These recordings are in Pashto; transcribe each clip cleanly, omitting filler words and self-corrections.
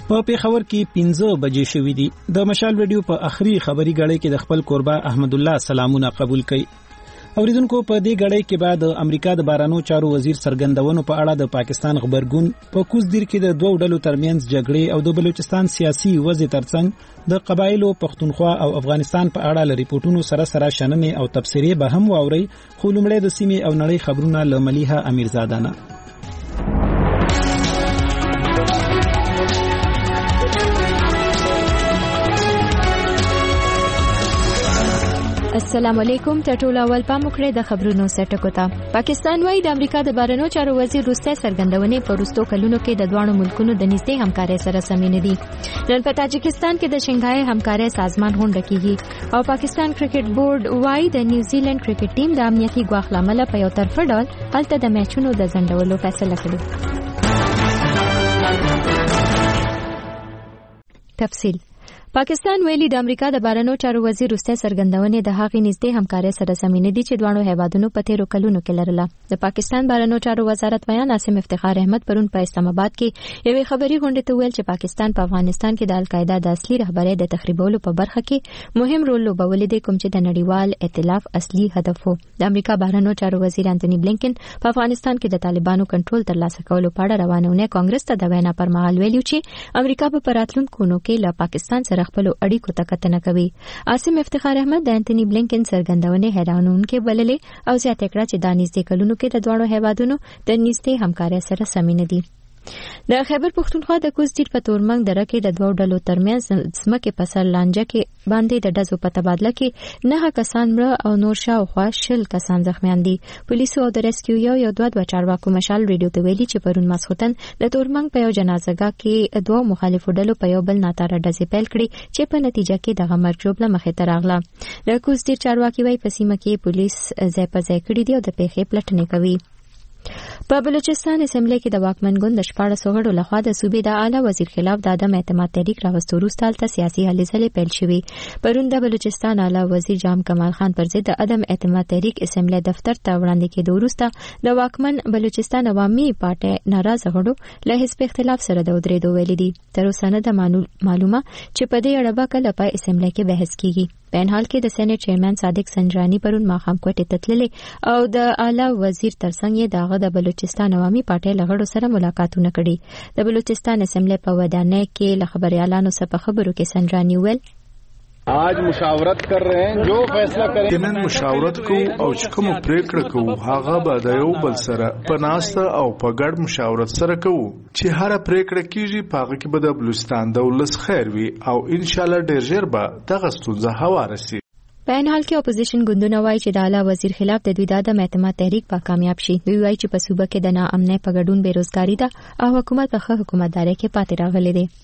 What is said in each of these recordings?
په پیښور کې 15 بجې شوې دي. د مشال ویډیو په اخري خبري غړې کې د خپل قربا احمد الله سلامونه قبول کړي. اوریدونکو په دې غړې کې بعد امریکا د بارانو چارو وزیر سرګندونو په اړه د پاکستان خبرګون په کوزدیر کې د دوه ډلو ترمنځ جګړې او د بلوچستان سیاسي وضع ترڅنګ د قبایلو پښتونخوا او افغانستان په اړه ل ریپورتونو سره شننې او تبصرې به هم واوري. خو لومړی د سیمې او نړۍ خبرونه له ملیحه امیرزاده نه. السلام علیکم. ټټول اول پام وکړئ د خبرونو سرټکو ته. پاکستان وايي د امریکا د بارنو چارو وزیر روسي سرګندونې په وروستو کلونو کې د دوه ملکونو د نږدې همکارۍ سره سمې نه دي. نن په تاجکستان کې د شنګهای همکارۍ سازمان غونډه کیږي او پاکستان کرکټ بورډ وايي د نیوزیلند کرکټ ټیم د امنیتي ګواښ لامل په یو طرفه ډول هلته د میچونو د ځنډولو فیصله کړې. تفصیل. پاکستان ویلي د امریکا د بارنو چارو وزیر روسي سرګندونې د هغې نږدې همکارۍ سره سمې نه دي چې دوه هیوادونو په تیرو کلونو کې لرله. د پاکستان بارنو چارو وزارت بیان عاصم افتخار احمد پرون په اسلام آباد کې یوې خبري غونډې ته ویل چې پاکستان په افغانستان کې د القاعده د اصلي رهبرۍ د تخریبولو په برخه کې مهم رول لوبولی دی، کوم چې د نړیوال ائتلاف اصلي هدف وو. د امریکا بارنو چارو وزیر انټونی بلینکن په افغانستان کې د طالبانو کنټرول ترلاسه کولو په اړه روانونه کانګرس ته د وینا پر مهال ویلي چې امریکا په راتلونکو کلونو کې له پاکستان سره خپل اړیکو کتنه کوي. عاصم افتخار احمد د انټونی بلینکن سرګندونې حیرانونکې بللې او زیاته کړه چې د نږدې کلونو کې د دوه هیوادونو د نږدې همکارۍ سره سمې نه دي. د خیبر پښتونخوا د کوزدیر په تورمنګ دره کې د دوه ډلو ترمنځ ځمکې په سر لانجه کې باندې د ډزو په تبادله کې 9 کسان مړه او نور شاوخوا 10 کسان زخمیان دي. پولیسو او د ریسکیو یو دوه چارواکو مشال ریډیو ته ویلي چې پرون ماسختن د تورمنګ په یو جنازګاه کې دوه مخالفو ډلو په یو بل ناتاره ډزې پیل کړې چې په نتیجه کې د مرګ ژوبله مخې ته راغله. د کوزدیر چارواکي وايي په سیمه کې پولیس ځای په ځای کړي دي او د پیښې پلټنې کوي. په بلوچستان اسمبلی کې د واکمن ګوند د 14 غړو لخوا د صوبې د اعلی وزیر خلاف د عدم اعتماد تحریک راوستو وروسته هلته سیاسي هلې ځلې پیل شوې. پرون د بلوچستان اعلی وزیر جام کمال خان پر ضد د عدم اعتماد تحریک اسمبلی دفتر ته وړاندې کېدو وروسته د واکمن بلوچستان عوامي پارټۍ ناراضه غړو له حزب اختلاف سره د ودرېدو ویلي دي. تر اوسه نه ده معلومه چې په دې اړه به کله په اسمبلی کې بحث کیږي. په ان حال کې د سېنات چیرمن صادق سنجرانی پرون ماښام کوټې ته تللی او د اعلی وزیر ترڅنګ یې دغه د بلوچستان عوامي پارټۍ لغړو سره ملاقاتونه کړي. د بلوچستان اسمبلی په ودانۍ کې له خبريالانو سره په خبرو کې سنجرانی ویل आज मुशावरत कर रहे हैं जो फैसला करें نن مشاورت کوو او چې کوم پریکړه کوو هغه به د یو بل سره په ناسته او په ګډ مشاورت سره کوو چې هر پریکړه کیږي په هغه کې به د بلوچستان د ولس خیر وي او ان شاء الله ډیر ژر به دغه ستونزه هواره شي. په ان حال کې اپوزیشن ګوندونه وایي چې د اعلی وزیر خلاف د دوی د عدم اعتماد تحریک په کامیاب شي. دوی وایي چې په صوبه کې د ناامنۍ په ګډون بیروزګاری ده او حکومت په حکومتداري کې پاتې راغلی دی.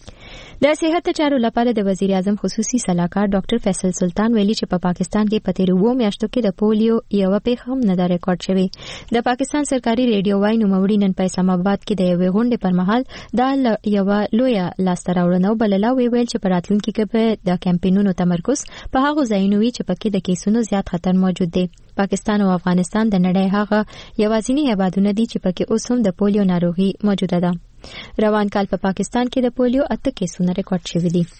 د صحت چارو لپاره د وزیر اعظم خصوصي صلاحکار ډاکټر فیصل سلطان ویلي چې په پاکستان کې په تیرو 2 میاشتو کې د پولیو یو پیښه هم نه ریکارډ شوې. د پاکستان سرکاري ریډیو وايي نوموړي نن په اسلام آباد کې د یوې غونډې پر مهال د یو لوی لاسته راوړنه بلله ویل چې په راتلونکي کې به د کمپاینونو تمرکز په هغو ځایونو وي چې پکې د کیسونو زیات خطر موجود دی. پاکستان او افغانستان د نړۍ هغه یوازینی هیوادونه دي چې پکې اوس هم د پولیو ناروغي موجوده ده. روان کال په پاکستان کې د پولیو 8 کیسونه ریکارډ شوي دي.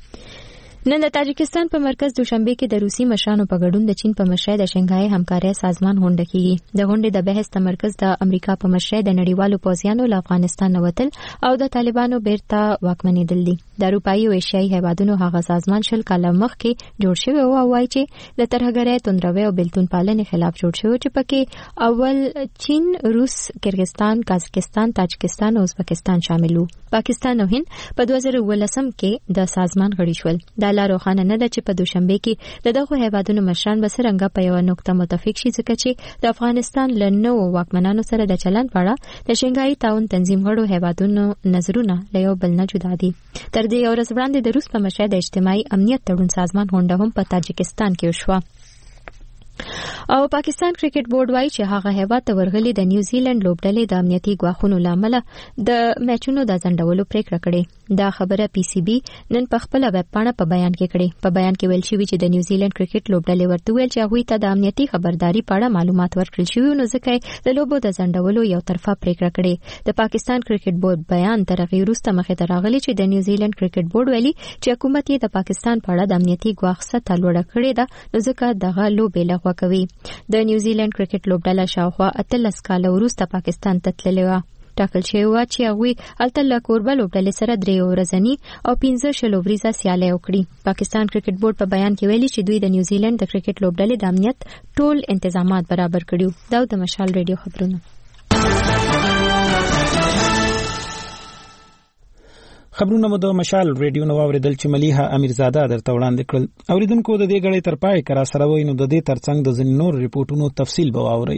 نن د تاجکستان په مرکز دوشنبه کې د روسي مشرانو په ګډون د چین په مشرۍ د شنګهای همکارۍ سازمان غونډه کیږي. د غونډې د بحث تمرکز د امریکا په مشرۍ د نړیوالو پوځیانو له افغانستان وتل او د طالبانو بیرته واکمنېدل دي. د اروپایي او ایشیایي هیوادونو هغه سازمان 20 کاله مخکې جوړ شوی او وایي چې د ترهګرۍ توندروي او بیلتون پالنې خلاف جوړ شوی چې پکې اول چین، روس، کرغستان، قازقستان، تاجکستان او ازبکستان شامل وو. پاکستان او هند په 2019 کې د سازمان غړي شول. د لا روښانه نه ده چې په دوشنبه کې د دغه هیوادونو مشران به څرنګه په یو نقطه متفق شي ځکه چې د افغانستان له نوو واکمنانو سره د چلند په اړه د شنګهای تعاون تنظیم غړو هیوادونو نظرونه له یو بل نه جدا دي. تر دې ورځ وړاندې د روس په مشرۍ د اجتماعي امنیت تړون سازمان غونډه هم په تاجکستان کې وشوه. او پاکستان کرکټ بورډ وايي چې هغه هیواد ته ورغلي د نیوزیلند لوبډلې د امنیتي ګواښونو لامل د میچونو د ځنډولو پریکړه کړې. دا خبره پی سی بي نن په خپل ویب پاڼه په بیان کې کړې. په بیان کې ویل شوی چې د نیوزیلند کرکټ لوبډلې ورته ویل چې هغوی ته د امنیتي خبرداري په اړه معلومات ورکړل شوی، نو ځکه د لوبو د ځنډولو یو طرفه پریکړه کړې. د پاکستان کرکټ بورډ بیان تر هغې وروسته مخې ته راغلی چې د نیوزیلند کرکټ بورډ ویلي چې حکومت یې د پاکستان په اړه د امنیتي ګواښ سطح لوړه کړې ده، نو ځکه دغه لوبې لغوه کوي. د نیوزیلند کرکټ لوبډله شاوخوا 13 کاله وروسته پاکستان ته تللې وه. ټاکل شوی و چې هغوی هلته له کوربه لوبډلې سره 3 ورځني او 15 ورځې سیالي وکړي. پاکستان کرکټ بورډ په بیان کې ویلي چې دوی د نیوزیلند د کرکټ لوبډلې د امنیت ټول تنظیمات برابر کړي. دا د مشال ریډیو خبرونه. خبرونه مو د مشال ریډیو نو اوریدل چې مليحه امیرزاده درته وړاندې کړل. اوریدونکو د دې غړې تر پای کرا سره وینو د دې ترڅنګ د ځینو نور ریپورتونو تفصیل به واوري.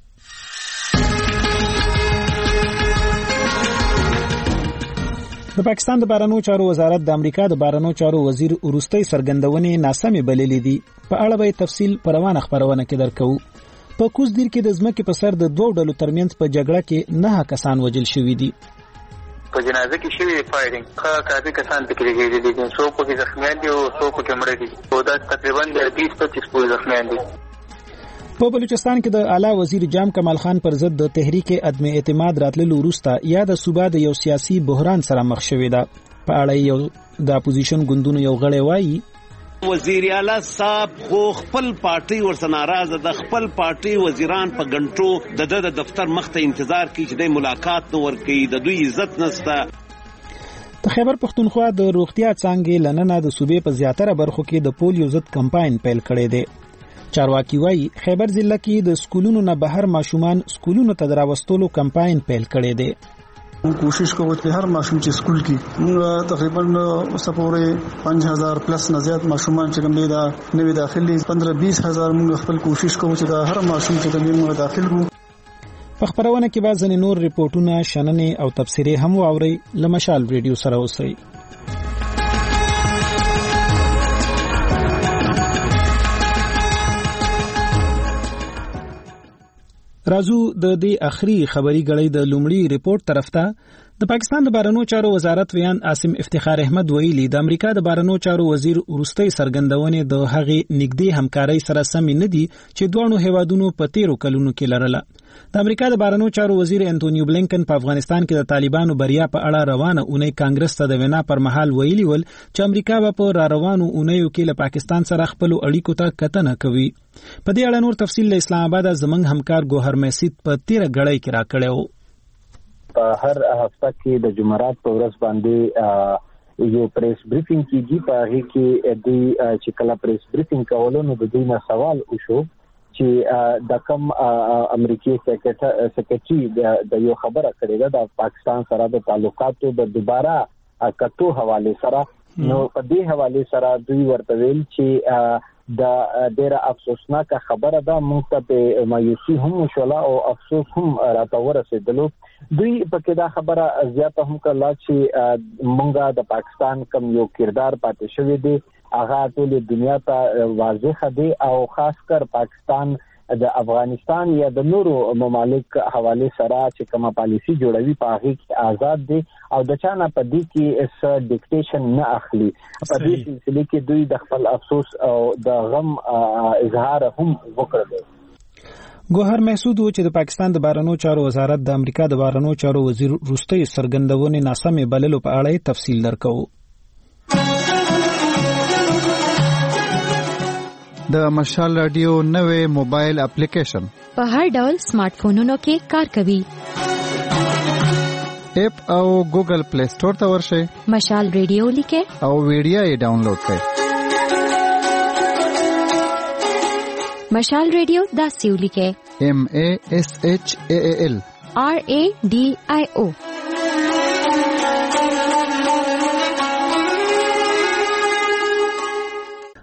د پاکستان د بهرنیو چارو وزارت د امریکا د بهرنیو چارو وزیر وروستۍ څرګندونې ناسمې بللې دي. په اړه به تفصیل په روانه خبرونه کې درکو. په کوزدیر کې د ځمکې په سر د دوه ډلو ترمنځ په جګړه کې 9 کسان وژل شوي دي. په جنازه کې شوی فایرینګ کافي کسان تکلیفي دي، څو په زخمیان دي او څو په مړه دي، او دا تقریبا 20-25 په زخمیان دي. په بلوچستان کې د اعلی وزیر جام کمال خان پر ضد د تحریک عدم اعتماد راتللو وروسته یا د صوبا د یو سیاسي بحران سره مخ شوې ده. په اړه یو د اپوزیشن ګوندونو یو غړی وایي وزیر اعلی صاحب خو خپل پارټي ورسره ناراضه ده، خپل پارټي وزیران په غنټو د دفتر مخ ته انتظار کوي چې د ملاقات نو ورکړي، د دوی عزت نشته. د خیبر پښتونخوا د روغتیا څانګې لننه د صوبې په زیاتره برخو کې د پولیو ضد کمپاین پیل کړی دی. چارواکي وایي خیبر ضلع کې د سکولونو نه بهر ماشومان سکولونو ته دراوستلو کمپاین پیل کړی دی. کوشش کوو چې هر ماشوم چې سکول کې موږ تقریبا سپورې 5000 پلس نه زیات ماشومان چې کوم دي دا نوې داخلي 15-20 هزار موږ خپل کوشش کوو چې دا هر ماشوم چې موږ داخل وو. په خبرونه کې بعض نور ریپورتونه شننې او تفسیرې هم واوري. لمشال ریډیو سره اوسئ. رازو د دې اخري خبري غړي د لومړي ریپورت طرف ته. د پاکستان د بهرنیو چارو وزارت ویان عاصم افتخار احمد ویلي د امریکا د بهرنیو چارو وزیر وروستۍ څرګندونې د هغې نږدې همکارۍ سره سمې نه دي چې دوه هیوادونو په 13 کلونو کې لرله. د امریکا د بهرنیو چارو وزیر انټونیو بلینکن په افغانستان کې د طالبانو بریا په اړه روانه اونۍ کانګرس ته د وینا پر مهال ویلي ول چې امریکا به په روانو اونیو کې له پاکستان سره خپل اړیکو ته کتنه کوي. په دې اړه نور تفصیل له اسلام آباد زمنګ همکار ګوهر میسید په 13 غړی کې راکړیو. په هر هفته کې د جمعرات په ورځ باندې یو پریس بریفینګ کیږي. په هغه کې د چې کله پریس بریفینګ کولو نو د دوی نه سوال وشو چې د کوم امریکایي سیکریټري د یو خبره کړې ده د پاکستان سره د تعلقاتو د دوباره کتو حواله سره. نو په دې حواله سره دوی ورته ویل چې د ډېر افسوسناک خبره ده، موږ ته په مایوسي هم شولا او افسوس هم راته ورسېدلو. دوی په کې دا خبره زیاته هم کړه چې موږ د پاکستان کوم یو کردار پاتې شوی دی هغه ټول دنیا ته واضح دی او خاص کر پاکستان د افغانستان یا د نورو ممالک حواله سره چې کومه پالیسی جوړوي په هغه کې آزاد دي او د چانه په دې کې اس ډیکټیشن نه اخلي. په دې سلسله کې دوی د خپل افسوس او د غم اظهار هم وکړل. ګوهر محسود چې د پاکستان د بهرنیو چارو وزارت د امریکا د بهرنیو چارو وزیر وروستۍ څرګندونې ناسمې بللو په اړه تفصیل درکو. د مشال رادیو نوې موبایل اپلیکیشن په هر ډول سمارټ فونونو کې کار کوي. اپ او ګوګل پلی سٹور ته ورشئ، مشال ریډیو لیکه او ویډیو یې ډاونلوډ کړئ. مشال ریډیو داسې ولیکه MASHAAL RADIO.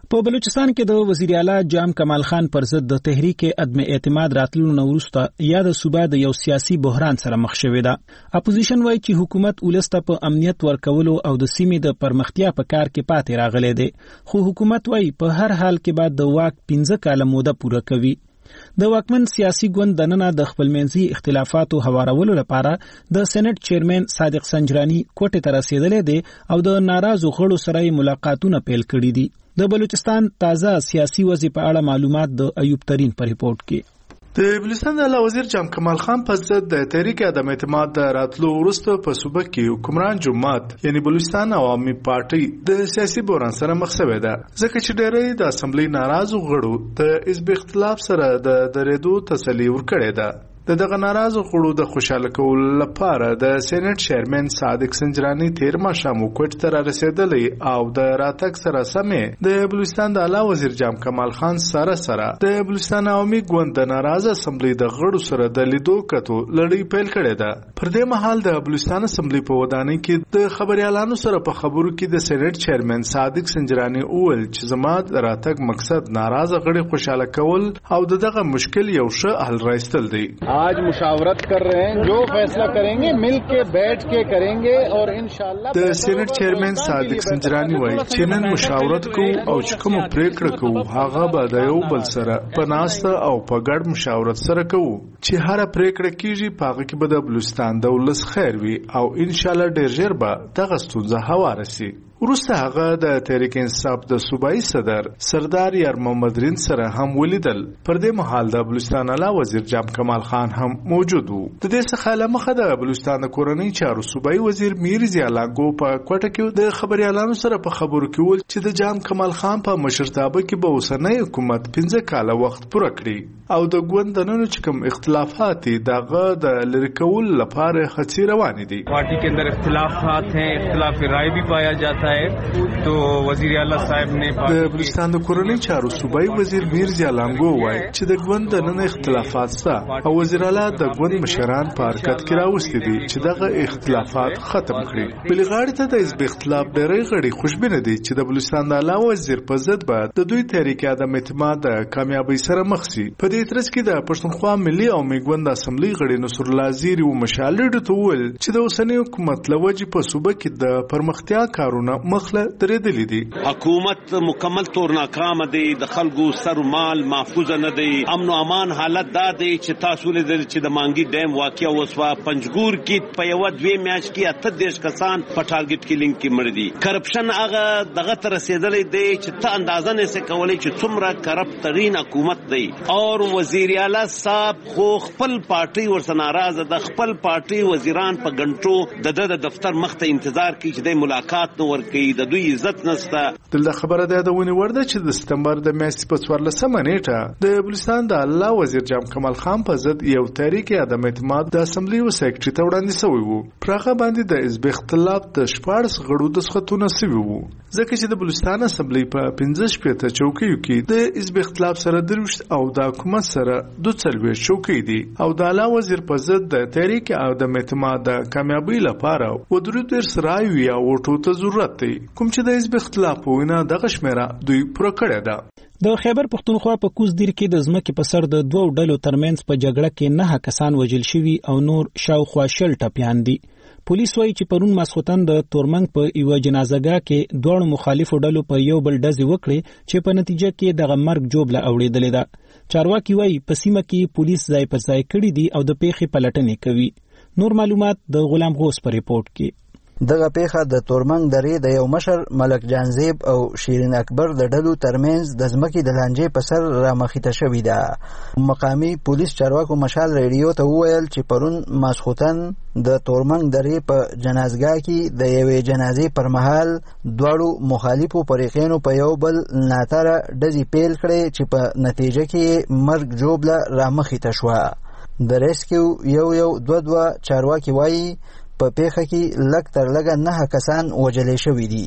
په بلوچستان کې د وزیر اعلی جام کمال خان پر ضد د تحریک عدم اعتماد راتلو نو وروسته یا د صوبا د یو سیاسي بحران سره مخ شوې ده. اپوزیشن وایي چې حکومت ولسته په امنیت ورکولو او د سیمې د پرمختیا په کار کې پاتې راغلی دی، خو حکومت وایي په هر حال کې بعد د واک 15 کاله موده پوره کوي. د واکمن سیاسي ګوند دننه د خپلمنځي اختلافاتو هوارولو لپاره د سېنات چیرمن صادق سنجرانی کوټه ته رسیدلې دي او د ناراضو غړو سره ملاقاتونه پیل کړي دي. د بلوچستان تازه سیاسي وضع په اړه معلومات د ایوب ترین په ریپورت کې. د بلوچستان د وزیر جام کمال خان په ضد د تحریک عدم اعتماد د راتلو وروسته په صوبه کې حکمران جماعت یعنی بلوچستان عوامي پارټي د سیاسي بحران سره مخ شوې ده، ځکه چې ډېری د اسمبلی ناراضو غړو د حزب اختلاف سره د درېدو تسلي ورکړې ده. دغه ناراضو غړو د خوشاله کولو لپاره د سېنات چیرمن صادق سنجرانی تیر ماښام کوټ ته رسیدلی او د راتګ سره سمې د بلوچستان د اعلی وزیر جام کمال خان سره د بلوچستان عوامي ګوند د ناراضه اسمبلی د غړو سره د لیدو کتو لړۍ پیل کړې ده. پر دې مهال د بلوچستان اسمبلی په ودانۍ کې د خبريالانو سره په خبرو کې د سېنات چیرمن صادق سنجرانی اول چې زما د راتګ مقصد ناراضه غړي خوشاله کول او دغه مشکل یو ښه حل راوستل دی. आज मुशावरत कर रहे हैं, जो फैसला करेंगे मिल के बैठ के करेंगे और इंशाल्लाह. د سېنات چیرمن صادق سنجرانی وایي چې نن مشاورت کوو او چې کوم پریکړه کوو هغه به د یو بل سره په ناسته او په ګډ مشاورت سره کوو چې هر پریکړه کیږي په هغه کې به د بلوچستان د ولس خیر وي او انشاءالله ډېر ژر به دغه ستونزه هواره شي. وروسته هغه د تحریک انصاف د صوبایي صدر سردار یار محمد رین سره هم ولیدل. پر دې مهال د بلوچستان اعلی وزیر جام کمال خان هم موجود وو. د دې څخه لمخه د بلوچستان د کورنۍ چارو صوبایي وزیر میر زیالانګو په کوټه کې د خبريالانو سره په خبرو کې ول چې د جام کمال خان په مشرتابه کې به اوسنۍ حکومت 15 کاله وخت پوره کړي او د ګوند دننه چې کوم اختلافات دغه د لری کول لپاره خطي روان دي. پارٹی کے اندر اختلافات ہیں, اختلاف رائے بھی پایا جاتا ہے, تو وزیر اعلی صاحب نے د بلوچستان د کورنۍ چارو صوبایي وزیر میر زیالانګو وایي چې د ګوند دننه اختلافات شته او وزیر اعلی د ګوند مشران په حرکت کې راوستي دي چې دغه اختلافات ختم کړي. بل غاړه ته د حزب اختلاف ډېری غړي خوشبینه دي چې د بلوچستان د اعلی وزیر په ضد به د دوی تحریک عدم اعتماد د کامیابی سره مخ شي. په دې ترڅ کې د پښتونخوا ملي او میګوند اسمبلی غړي نصر الله زیری او مشالډ ته ویل چې د اوسنۍ حکومت لوجې په صوبه کې د پرمختیا کارونه مخله درېدلې دي. حکومت مکمل طور ناکام دی, د خلکو سر مال محفوظ نه دی, امن او امان حالت دا دی چې تاسو لیدل چې د مانګي ډیم واقعیا وسوا پنځګور کې په یو دوی میاش کې 38 کسان په ټارګټ کیلینګ کې مړ دي. کرپشن هغه دغه تر رسیدلې دی چې ته اندازه نه سې کولای چې څومره کرپټ ترين حکومت دی. اور وزیر اعلی صاحب خو خپل پارټي ورسره ناراضه د خپل پارټي وزیران په غنټو د دفتر مخته انتظار کوي چې د ملاقات نو ور کوي, د دوی عزت نشته. دلته خبره ده د ونی ورده چې د سپتمبر د میاشتې په 14 نیټه د بلوچستان د اعلی وزیر جام کمال خان په ضد یو تحریک عدم اعتماد د اسمبلی و سیکریټری ته وړاندې شوی وو. پر هغه باندې د حزب اختلاف د 14 غړو د سختونه شوی وو, ځکه چې د بلوچستان اسمبلی په 15 چوکیو کې د حزب اختلاف سره دروشت او د حکومت سره 42 چوکۍ دي او د اعلی وزیر په ضد د تحریک عدم اعتماد د کامیابی لپاره و درو تر سرای یا وټو ته ضرورت دی, کوم چې د حزب اختلاف وینه دغه شمیره دوی پوره کړی ده. د خیبر پښتونخوا په کوز دیر کې د ځمکې په سر د دوو ډلو ترمنځ په جګړه کې 9 کسان وژل شوي او نور شاوخوا 10 ټپیان دي. پولیس وایي چې پرون ماسختن د تورمنګ په یو جنازګاه کې دوه مخالفو ډلو په یو بل ډزې وکړې چې په نتیجه کې دغه مرګ جوړه اوړېدلې ده. چارواکي وایي په سیمه کې پولیس ځای پر ځای کړي دي او د پیښې پلټنې کوي. نور معلومات د غلام غوث په ریپورت کې. دغه پیښه د تورمنګ درې د یو مشر ملک جانزیب او شیرین اکبر د ډلو ترمنځ د ځمکې د لانجې په سر رامخته شوې ده. مقامي پولیس چارواکو مشال ریډیو ته وویل چې پرون ماسختن د تورمنګ درې په جنازګاه کې د یوې جنازې پر مهال دواړو مخالفو فریقینو په یو بل ناتره ډزې پیل کړې چې په نتیجه کې مرګ جوړه رامخته شوه. د ریسکیو یو دوه چارواکي وایي په پیښه کې لږ تر لږه 9 کسان وژل شوي دي.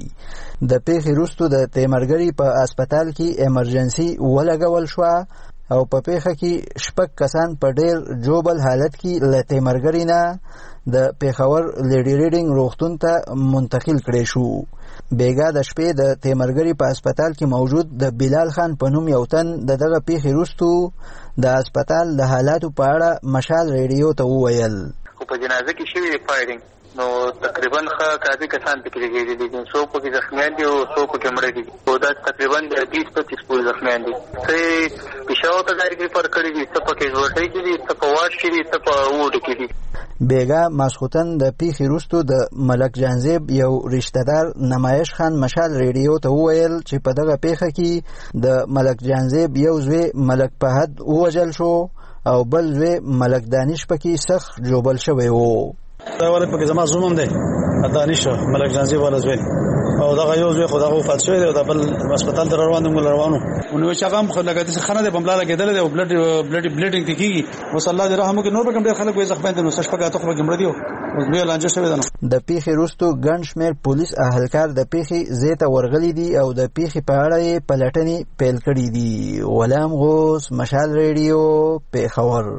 د پیښې وروسته د تیمرګری په هسپتال کې ایمرجنسي ولګول شو او په پیښه کې 6 کسان په ډېر جوبل حالت کې له تیمرګری نه د پیښور لیډي ریډینګ روغتون ته منتقل کړی شو. بیګا د شپې د تیمرګری په هسپتال کې موجود د بلال خان په نوم یو تن د دغه پیښې وروسته د هسپتال د حالاتو په اړه مشال ریډیو ته وویل. په جنازه کې شوی فایرینګ نو تقریبا کافي کسان پکې لګېدلي دي، څو پکې زخمیان دي او څو پکې مړه دي، او دا تقریبا 20-25 پورې زخمیان دي. څه پېښور ته ډایرکټ ریفر کړي دي، څه پکې ژوندۍ کې دي، څه په واش کې دي، څه په وډ کې دي. بیګا ماسخوتن د پیښې وروسته د ملک جانزیب یو رشتہ دار نمایش خان مشال ریډیو ته وویل چې په دغه پیښه کې د ملک جانزیب یو زوی ملک فهد ووژل شو او بل زوی ملک دانش پکې سخت جوبل شوی و. دا ولې پکې زما زوم هم دی دانش ملک جانزیب والا زوی او دغه یو زوی خدای وفات شوی دی او د بل هسپتال ته روانو نو چې هغه خو لګاتې خانه د بملا لګیدل دی او بلډینګ کیږي. وصلی الله دې رحم وکړي. نور به کوم ډیر خلک وي زخمیان دي نو څه شپه ته خو به مړ دي او بیا لانجه شوی دی. د پیښې وروسته ګڼ شمېر پولیس اهلکار د پیښې ځای ته ورغلي دي او د پیښې په اړه یې پلټنې پیل کړي دي. غلام غوث، مشال ریډیو، پیښور.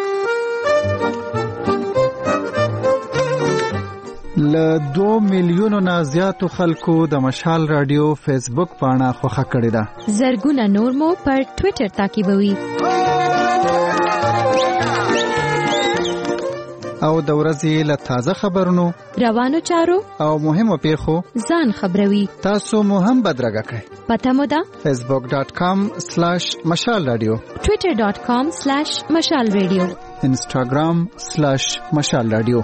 له 2 میلیونو نه زیاتو خلکو د مشال رادیو فیسبوک پاڼه خوښه کړې ده. زرګونه نور مو پر ټوئیټر تعقیبوي او د ورځې له تازه خبرونو، روانو چارو او مهمو پیښو ځان خبروي. تاسو مو هم بدرګه کړئ. پته مو ده facebook.com/مشال رادیو، twitter.com/مشال رادیو، instagram/مشال رادیو.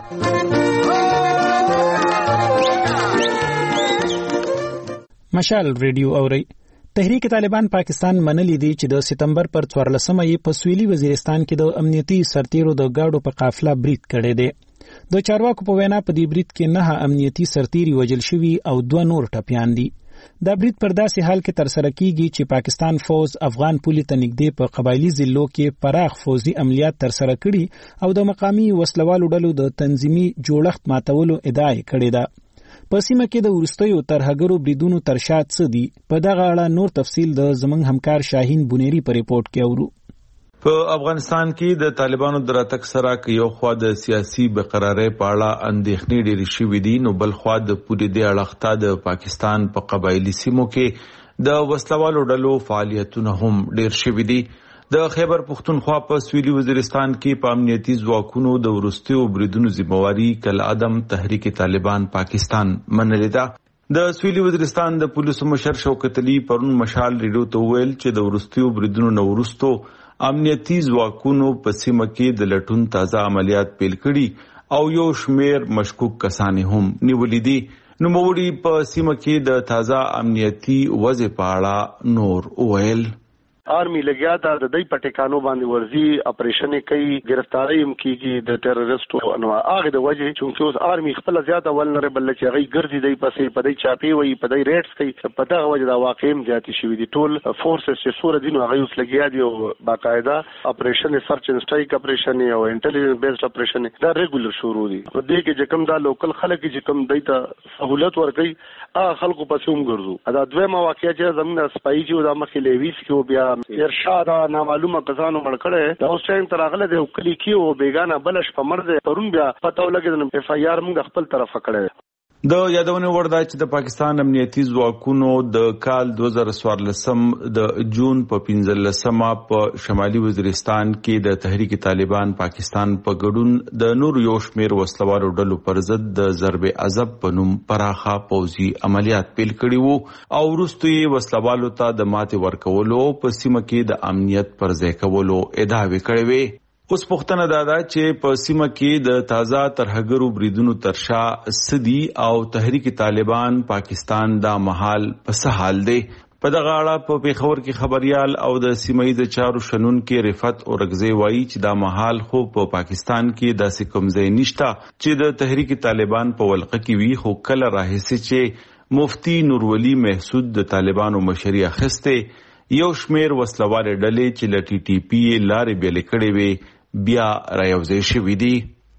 مشال ریډیو اوري. تحریک طالبان پاکستان منلي دي چې د سپتمبر پر 14مه یې په سویلي وزیرستان کې د امنیتي سرتیرو د گاډو په قافله برید کړی دی. د چارواکو په وینا په دې برید کې 9 امنیتي سرتیري وژل شوي او 2 نور ټپیان دي. دا برید پر داسې حال کې ترسره کیږي چې پاکستان فوز افغان پولي ته نږدې په قبایلی ضلعو کې پراخ فوزي عملیات ترسره کړي او د مقامي وسلوالو ډلو د تنظیمي جوړښت ماتولو ادعا کړې ده. په سیمه کې د ورستیو ترهګرو بریدونو تر شا څه دي؟ په دغه اړه نور تفصیل د زمنګ همکار شاهین بونيري په ریپورت کې اورو. په افغانستان کې د طالبانو د راتګ سره کې یو خوا د سیاسي بقرارۍ په اړه اندېښنې ډېرې شوې دي، نو بل خوا د پوری دی اړخته د پاکستان په قبایلی سیمو کې د وسلوالو ډلو فعالیتونه هم ډېر شوي دي. د خیبر پختونخوا په سویلي وزیرستان کې په امنیتي ځواکونو د ورستیو بریدونو ذمہواری کل عدم تحریک طالبان پاکستان منلې ده. د سویلي وزیرستان د پولیسو مشر شوکت علي پرون مشال ریډیو ته ویل چې د ورستیو بریدونو نو ورستو امنیتي ځواکونو په سیمه کې د لټون تازه عملیات پیل کړي او یو شمیر مشکوک کسان هم نیولې دي. نو موړي په سیمه کې د تازه امنیتي وضع په اړه نور ویل. آرمی لګیا دا د دې پټکانو باندې ورزي اپریشن کوي، گرفتاری هم کیږي د ټیرریستو انواع هغه د وجه چې اوس آرمی خپل زیات ولنربل چې هغه ګرځي دی پسې په دې چاپی وي په دې ریټس کوي په دغه وجه دا واقعي زیات شوی دي. ټول فورسز چې سور دي نو هغه اوس لګیا دي او باقاعده اپریشن سرچ ان سټرایک اپریشن او انټيليجنس بیسډ اپریشن دا ریګولر شروع دي. په دې کې چې کوم دا لوکل خلک چې کوم دایته سہولت ورکړي هغه خلکو پسې هم ګرځو. دا دویمه واقعیا چې زموږ سپایي چې د مخې لیویس کې بیا ارشاد نامعلومه کسانو مړ کړي دا اوس ټایم تر اغله د کلی کې او بیگانه بلش په مرده پرون بیا پته ولګیدل اف آی آر موږ خپل طرفه کړي. د یادونه وردا چې د پاکستان امنیتي ځواکونو د کال 2014 د جون په 15مه په شمالي وزیرستان کې د تحریک طالبان پاکستان په ګډون د نور یو شمیر وسلوالو ډلو پر ضد د ضرب عذاب په نوم پراخه پوځي عملیات پیل کړي وو او وروسته وسلوالو ته د ماتې ورکولو په سیمه کې د امنیت پر ځای کولو ادعا وکړې وې. اوس پوښتنه دا چې په سیمه کې د تازه ترهګرو بریدونو ترشا سدي او تحریک طالبان پاکستان دا محال په سحال دی. په دغه اړه په پیښور کې خبريال او د سیمې د چارو شنن کې رفعت اورغزی وایي چې دا محال خو په پاکستان کې داسې کوم ځای نشته چې د تحریک طالبان په ولقه کې وي، خو کله راهسي چې مفتی نورولي محسود د طالبانو مشري اخسته یو شمیر وسلوال ډلې چې ل ټي ټي پی لارې بیل کړې وي بیا رايوځي شوې دي.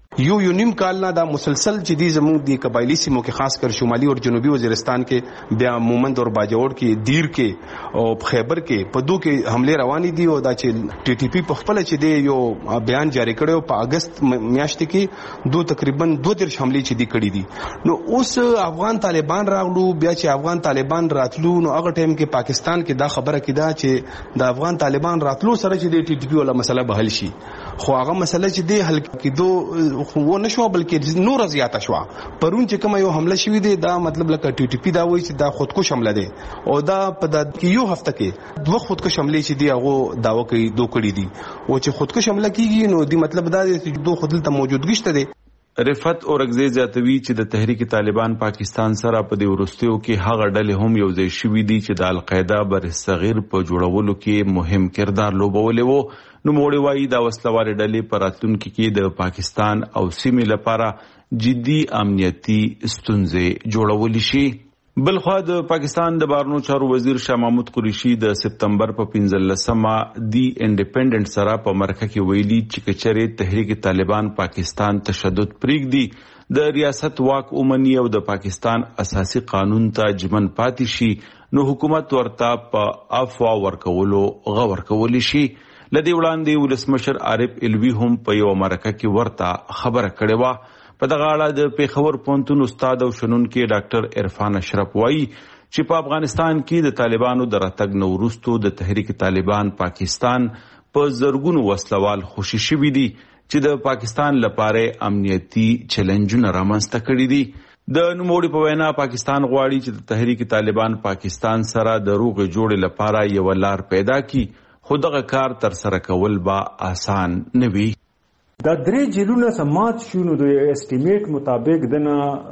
یو نیم کال نه دا مسلسل چې دی زموږ د قبایلی سیمو کې خاص کر شمالي او جنوبي وزیرستان کې بیا مومند او باجوړ کې دیر کې او خیبر کې په دوه کې حمله روانې دي او دا چې ټي ټي پی په خپل چې دی یو بیان جاری کړو په اگست میاشت کې تقریبا 2 حمله چې دی کړې دي نو اوس افغان طالبان راغلو بیا چې افغان طالبان راتلو نو هغه ټایم کې پاکستان کې دا خبره کیده چې د افغان طالبان راتلو سره چې دی ټي ټي پی ولا مسله به حل شي خو هغه مسله چې دی حل کېدو خو نشو بلکې نور زیاته شو پرون چې کوم یو حمله شوې ده دا مطلب لکه ټي ټي پی دا وایي چې دا خودکش حمله ده او دا په یو هفته کې 2 خودکش حمله چې دی هغه داوا کوي 2 کړي دي او چې خودکش حمله کیږي نو دی مطلب دا دی چې 2 خودل ته موجودګی شته ده رفعت اورګزی زیاتوي چې د تحریک طالبان پاکستان سره په دې ورستیو کې هغه ډلې هم یو ځای شوې دي چې د القاعده بر صغیر په جوړولو کې مهم کردار لوبولې وو نو موړي وایي دا وسلوال ډلې په راتلونکي کې د پاکستان او سیمې لپاره جدي امنیتي ستونزې جوړول شي بلخوا د پاکستان د بهرنیو چارو وزیر شاه محمود قریشي د سپتمبر په 15مه دی انډیپندنت سره په مرکه کې ویلي چې کچره تحریک طالبان پاکستان تشدد پریږدي د ریاست واک اومني او د پاکستان اساسي قانون ته جمن پاتې شي نو حکومت ورته په افوا ورکولو غور کولی شي لدی وړاندې ولسمشر عارف الوی هم په یو مرکه کې ورته خبره کړې و په دغه اړه د پیښور پوهنتون استاد او شنونکو ډاکټر عرفان اشرف وایي چې په افغانستان کې د طالبانو د راتګ نه وروسته د تحریک طالبان پاکستان په زرګونو وسلوال خوشي شوي دي چې د پاکستان لپاره امنیتي چیلنجونه رامنځته کړي دي د نوموړي په وینا پاکستان غواړي چې د تحریک طالبان پاکستان سره د روغې جوړې لپاره یو لار پیدا کړي خو دغه کار تر سره کول به آسان نه وي دا 3 جیلونه سمات شونو د اسټیمیټ مطابق دنه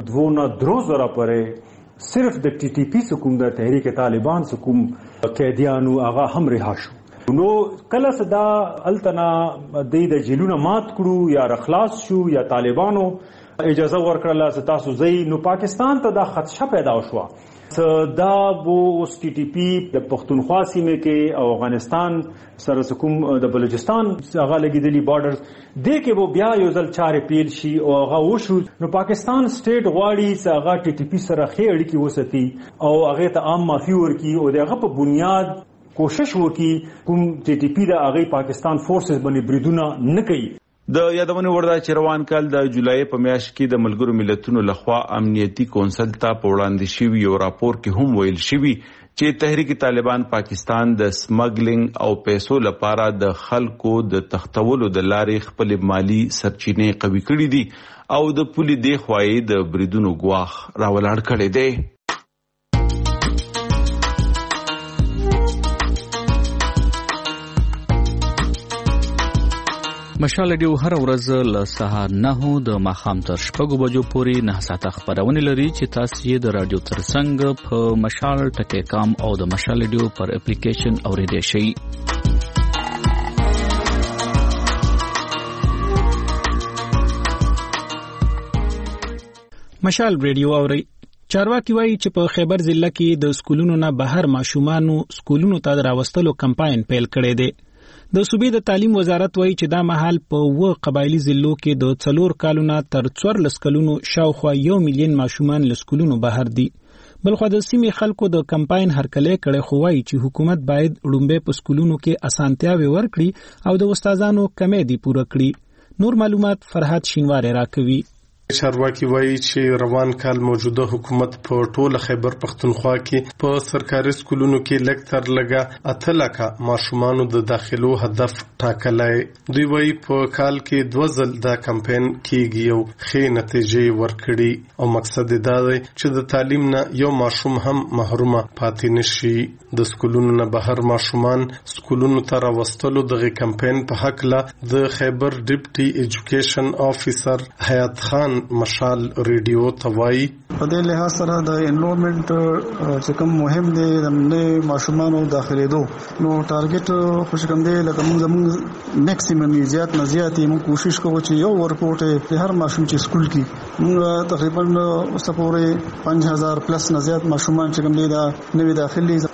2.3 پرې صرف د ټي ټي پی حکومت د تحریک طالبان حکومت قیدیانو هغه هم رها شو نو کله صدا التنا د جیلونه مات کړو یا رخلاص شو یا طالبانو اجازه ورکړه تاسو زئی نو پاکستان ته دا خدشه پیدا شو دا وو اوس ټي ټي پی د پښتونخوا سیمه کې او افغانستان سره کوم د بلوچستان هغه لګیدلی بارډرز د کې وو بیا یو ځل چارې پیل شي او هغه وشو نو پاکستان سټیټ غواړي هغه ټي ټي پی سره خې اړیکې وساتي او هغه ته عام معافي ورکړي او دغه په بنیاد کوشش وکړي کوم ټي ټي پی د هغه پاکستان فورسز باندې بریدونه نه کوي د یادونه وردا چې روان کال د جولای په میاشت کې د ملګرو ملتونو لخوا امنیتي کونسل ته په وړاندې شوی یو راپور کې هم ویل شوی چې تحریک طالبان پاکستان د سمګلینګ او پیسو لپاره د خلکو د تختولو د لارې خپل مالی سرچینې قوي کړې دي او د پولي دی خوای د بریدونو غواخ راولاړ کړي دي مشال ډیو هر ورځ له سهار 9 د ماخام تر 6 بجو پورې 9 ساعته خبرونه لري چې تاسو یې د رادیو ترڅنګ په مشال ټکی کام او د مشال ډیو پر اپلیکیشن اوریدئ شئ مشال ریډیو اوري چارواکي وایي چې په خیبر ضلع کې د سکولونو نه بهر ماشومانو سکولونو ته راوستلو کمپاین پیل کړی دی د صوبې د تعلیم وزارت وایي چې دا مهال په قبایلی ضلعو کې د 4 کالونو تر 14 کلونو شاوخوا 1 میلیون ماشومان له سکولونو بهر دي بلخو د سیمې خلکو د کمپاین هرکلی کړي خو وایي چې حکومت باید وړاندې په سکولونو کې اسانتیاوي ورکړي او د استادانو کمې دي پوره کړي نور معلومات فرحت شینواری راکوي چارواکي وایي چې روان کال موجوده حکومت په ټوله خیبر پښتونخوا کې په سرکاري سکولونو کې لکتر لګا 8 لک ماشومان د داخلو هدف ټاکلای دوی وایي په کال کې 2 ځل دا کمپاین کیږي او ښه نتیجې ورکړي او مقصد دا دی چې د تعلیم نه یو ماشوم هم محروم پاتې نشي د سکولونو نه بهر ماشومان سکولونو ته راوستلو دغه کمپاین په حق لا د خیبر ډیپټي ایجوکیشن افیسر حیات خان مشال ریډیو توای په دې لحاظ سره د انرولمنت چې کوم مهم دی د ماشومانو داخلي دو نو ټارګټ خوشکم دی لکه موږ میکسیمم زیات نه زیات موږ کوشش کوو چې یو ورکوټ په هر ماشوم چې سکول کې موږ تقریبا اوس پورې 5000 پلس نه زیات ماشومان چې کوم دی دا نوې داخلي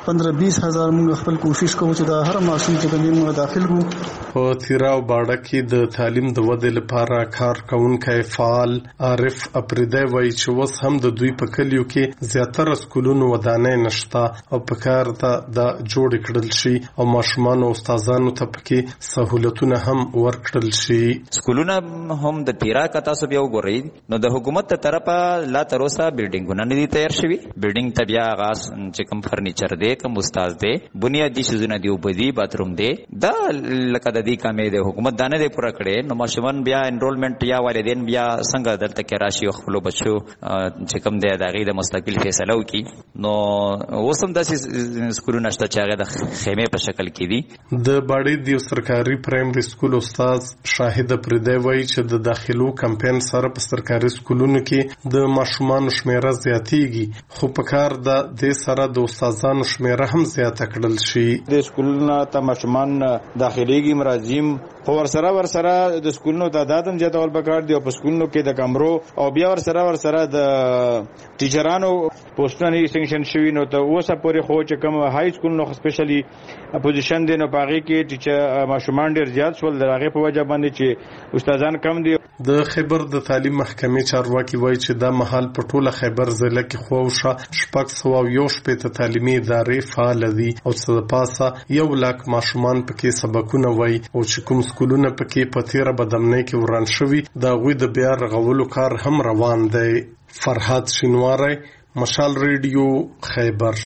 15-20 هزار موږ خپل کوشش کوو چې دا هر ماشوم چې موږ داخل کو. په تیرا او باډه کې د تعلیم د ودې لپاره کار کوونکی فعال عارف اپریدی وایي چې اوس هم د دوی په کلیو کې زیاتره سکولونو ودانۍ نشته او په کار ته د جوړ کړل شي او ماشومان او استادانو ته پکې سہولتونه هم ورکړل شي. سکولونه هم د تیرا کتا سو بیا وګورئ نو د حکومت ته طرفه لا تروسه بلډینګونه نه دي تیار شوي. بلډینګ ته بیا غاس چې کوم فرنیچر دی کوم استاد دی بنیادی شیزونه دی وبدي باتروم دی دا لکه د دې کامې د حکومت دانه دی پوره کړي نو ماشومان بیا انرولمنت یا والدین بیا څنګه دلته کې راشي او خپل بچو چې کوم دی د غي د مستقل فیصله وکي نو اوسم داسې سکولونه شته چې هغه د خیمه په شکل کې دي. د باډي د سرکاري پرایمري سکول استاد شاهد پردی وایي چې د داخلو کمپاین سره په سرکاري سکولونو کې د ماشومان شمیره زیاتېږي خو په کار د دې سره د استادانو شمیره هم زیاته کړل شي. د سکولونو ته ماشومان داخليږي مرازیم خو ورسره د سکولونو تعداد هم زیاتول پکار دی او په سکولونو کې د کمرو او بیا ورسره د ټیچرانو پوسټونه ایکسټنشن شوي نو ته اوسه پورې خو چې کوم های سکولونو سپیشلی اپوزیشن دی نو پاغي کې ټیچر ماشومان ډیر زیات شول د هغه په وجه باندې چې استادان کم دي. د خیبر د تعلیم محکمې چارواکي وایي چې دا مهال په ټوله خیبر ضلع کې خوښه 601 تعلیمي ادارې فعال دي او څه د پاسه 1 لک ماشومان پکې سبقونه وایي او چې کوم سکولونه پکې په تیره بدمنۍ کې وران شوي دا غوي د بیا رغولو کار هم روان دی. فرحات شینواری مشال ریډیو خیبر.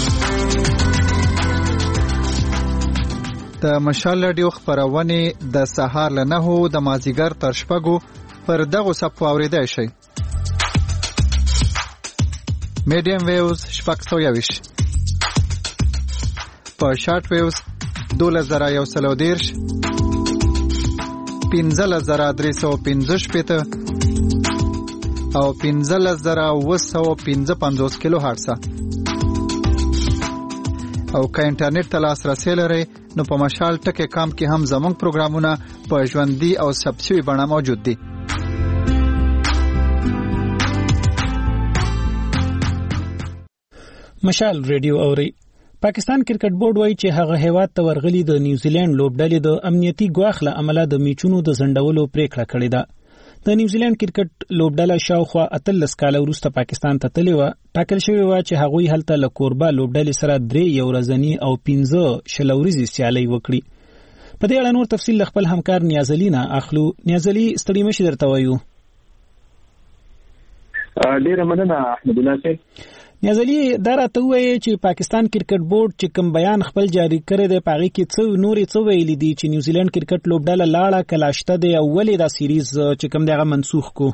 د مشال رادیو خبرونه د سهار له 9 د مازیګر تر شپږو پر دغه صفو اوریدای شي. میډیم ویوز 620 په شارټ ویوز 2110 15315 او 15955 کیلو هرتز او که انټرنیټ ته لاسرسي لرئ نو په مشال ټکی کام کې هم زموږ پروګرامونه په ژوندۍ او سبسوي بڼه موجود دي. مشال ریډیو اوري. پاکستان کرکټ بورډ وایي چې هغه هیواد ته ورغلي د نیوزیلند لوبډلې د امنیتي ګواښ له امله د میچونو د ځنډولو پریکړه کړې ده. د نیوزیلند کرکټ لوبډله شاوخوا 18 کال وروسته پاکستان ته تللی و. ټاکل شوی و چې هغوی هلته له کوربه لوبډلې سره 3 ورځنی او 15 شلوريزي سیالي وکړي. په دې اړه نور تفصیل خپل همکار نیازلی نه اخلو. نیازلی ستړي مشي درته وایو. ډیره مننه احمد الله صاحب. نیازلی دا راته وایي چې پاکستان کرکټ بورډ چې کوم بیان خپل جاری کړی دی پاغي کې څو نورې څو ویلي دي چې نیوزیلند کرکټ لوبډله لاړه کلاشته دی او ولې دا سیریز چې کوم دغه منسوخ کو.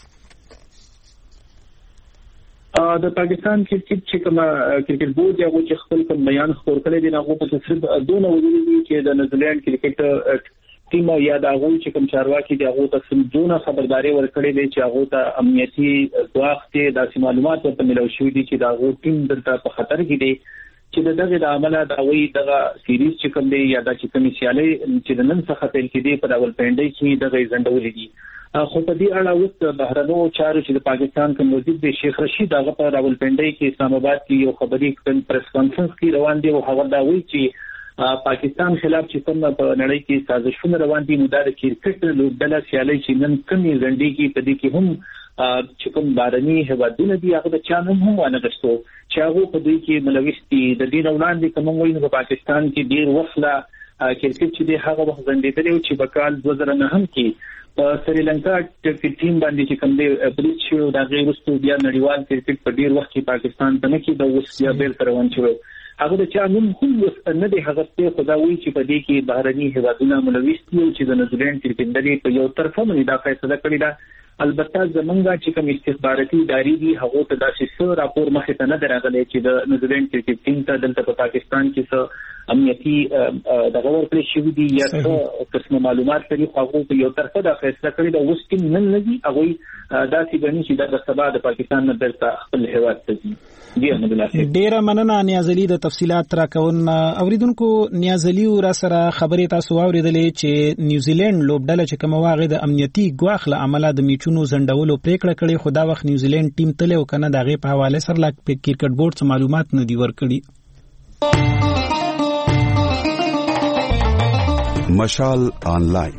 د پاکستان کرکټ چې کوم کرکټ بورډ یو چې خپل کوم بیان خپور کړی دی هغه په صرف دونه ویلي دي چې د نیوزیلند کرکټ ټیم یا د هغه چې کوم چارواکي دی هغه ته سمجونه خبرداري ورکړي دي چې هغه ته امنیتي ګواښ ته د معلومات ورته ملو شوې دي چې د هغه ټیم دلته په خطر کې دي چې دغه د عمله د وی دغه سیریز چې کوم دی یا د چې کوم سیالي چې نن څخه پیل کړي په ډول پینډي کې دغه ځندولې دي. خو په دې اړه اوس بهرنو چارو چې د پاکستان کوم وزیر دی شیخ رشید هغه په ډول پینډي کې اسلام آباد کې یو خبري پریس کانفرنس کې روان دی او هغه دا وایي چې پاکستان خلاف چې کوم په نړۍ کې سازشونه روان دي نو د کرکټ لوبډله سیالي چې نن کمی غونډې کې په دې کې هم چې کوم بارني هوادونه دي هغه د چانم هم ونه غشتو چې هغه په دې کې ملوثي د دې وړاندې کوم وایي په پاکستان کې ډیر وخله کرکټ چې د هغه وخت غونډې چې په کال 2009 کې په سریلانکا ټیم باندې چې کوم دی بریچ شو د غیر رستو بیا نړیوال کرکټ په ډیر وخت کې پاکستان ته نه کې د اوس بیا بیل روان شو هغه د چا نوم هم نه دی هغه څه خداوي چې په دې کې بهرني هوادونه ملوث دي چې د نیوزیلند کرکټ ډلې په یو طرفه باندې دا فیصله کړې ده. البته زمونږ چې کوم استخباراتي ادارې دي هغه ته دا څه راپور مخې ته نه درغلي چې د نیوزیلند کرکټ ټیم ته دلته په پاکستان کې څه امنیتي دغه ورکړل شوی دي یا څه قسم معلومات لري هغه په یو طرفه دا فیصله کړې ده اوس کې نن لګي هغه دا چې غني چې د سبا د پاکستان نه درته خپل هیواد ته دي. ډیره مننه نیازلی د تفصيلات راکون. اوریدونکو نیازلی را سره خبرې تاسو اوریدلې چې نیوزیلند لوبډله چې کوم واغې د امنیتي ګواښ له عمله د میچونو زندولو پریکړه کړې خو دا وخت نیوزیلند ټیم تل او کنه دغه په حواله سره لا کرکټ بورډ څخه معلومات نه دی ورکړي. مشال آنلاین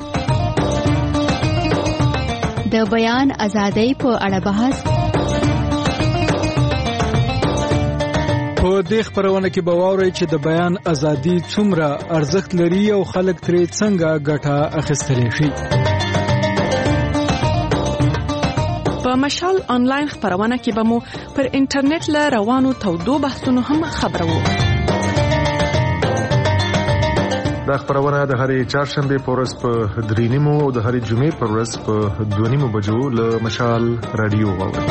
د بیان ازادۍ په اړه بحث. په دې خبرونه کې به واورئ چې د بیان ازادي څومره ارزښت لري او خلک ترې څنګه ګټه اخیستلی شي. په مشال آنلاین خبرونه کې به مو پر انټرنیټ له روانو تودو بحثونو هم خبرو. دا خبرونه د هرې چهارشنبه په ورځ په 3:30 او د هرې جمعې په ورځ په 2:30 بجو له مشال رادیو واورئ.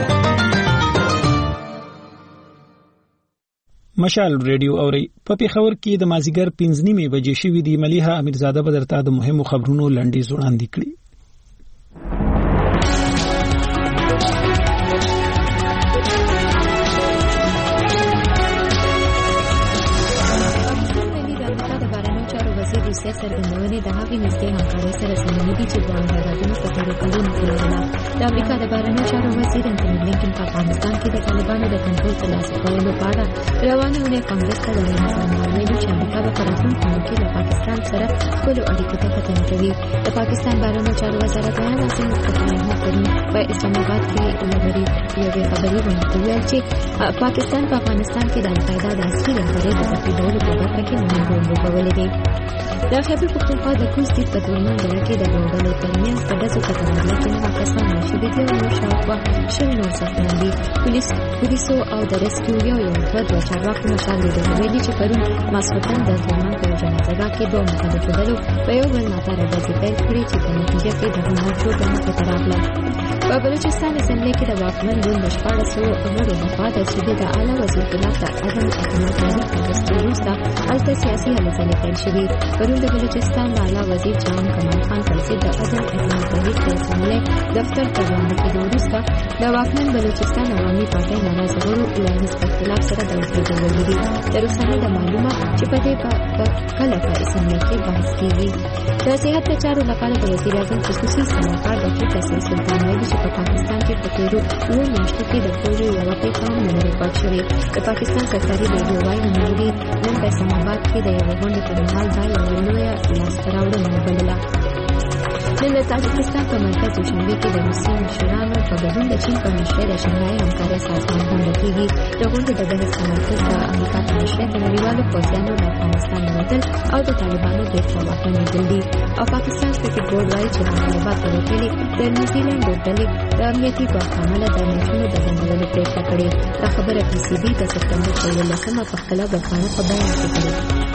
مشال رادیو اوري په پیښور کې د مازیګر 5:30 بجې شوې دی. ملیحه امیرزاده به درته د مهمو خبرونو لنډیز وړاندې کړي. سرګندونې د هغې نږدې همکارۍ سره سمونې دي چې دواړو هېوادونو په تېرو کلونو کې لرله. د امریکا د بهرنیو چارو وزیر انټوني بلینکن په افغانستان کې د طالبانو د کنټرول ترلاسه کولو په اړه روانې اونۍ کانګرس ته د وینا څرګندول ویلي چې امریکا به په راتلونکي کلونو کې له پاکستان سره خپلو اړیکو ته کتنه کوي. د پاکستان بهرنیو چارو وزارت ویان ناسم مفتخر پرون په اسلام آباد کې یوې خبري غونډې کې ویل چې پاکستان په افغانستان کې د القاعده د اصلي رهبرۍ د تقویدولو په برخه کې مهم رول لوبولی دی. د خیبر پختونخوا د کوز سیټ په دویمه ډله کې د دوه ډلو ترمنځ په ډزو په تبادله کې 9 کسان مړه شوي دي او نور شاوخوا 20 نور زخمیان دي. پولیسو او د ریسکیو یو دوه چارواکو مشال لیدلي ویلي چې پرون ماسخوتن د ځوانان په یو جنازهګاه کې دوه مخالفو ډلو په یو بل ناکاره ډزې پیل کړې چې په نتیجه کې دغه موضوع به مخې ته راغله. په بلوچستان اسمبلۍ کې د واکمن ګوند د 1400 غړو لخوا د صوبې د اعلی وزیر خلاف د عدم اعتماد لرونکي پروسې وروسته هلته سیاسي هلې ځلې پیل شوې. پرون د بلوچستان اعلی وزیر جان کمال خان پر ضد د عدم اعتماد لرونکي د اسمبلۍ دفتر ته وړاندې کېدو وروسته د واکمن بلوچستان عوامي پارټۍ ناراضه غړو له حزب اختلاف سره د وسلو ویلي دي. تر اوسه د معلومه چې په دې کله په اسمبلۍ کې بحث کېږي. د صحت د چارو لپاره د وزیر اعظم خصوصي سلاکار ډاکټر فیصل سلطان ویلي چې په پاکستان کې په تېرو 9 میاشتو کې د پولیو یوه پیښه هم نه ریکارډ شوې. د پاکستان سرکاري ریډیو وايي نوموړي نن په اسلام آباد کې د یوې غونډې پر مهال دا یوه لویه لاسته راوړنه وبلله. نن د تاجکستان په مرکز دوشنبه کې د روسي مشرانو په ګډون د چین په مشرۍ د شنغهای همکارۍ سازمان غونډه کېږي. د غونډې د بحث تمرکز د امریکا په مشرۍ د نړیوالو پوځیانو له افغانستان ووتل او د طالبانو بېرته واکمنېدل دي. او پاکستان کرکټ بورډ وایي چې طالبات په وکیلې د نیوزیلینډ لوبډلې د امنیتي ګواښ له امله د میچونو د بندولو پرېکړه کړې. دا خبره پی سی بي د سپتمبر په 11 په خپله ویبپاڼه په بیان کې کړې.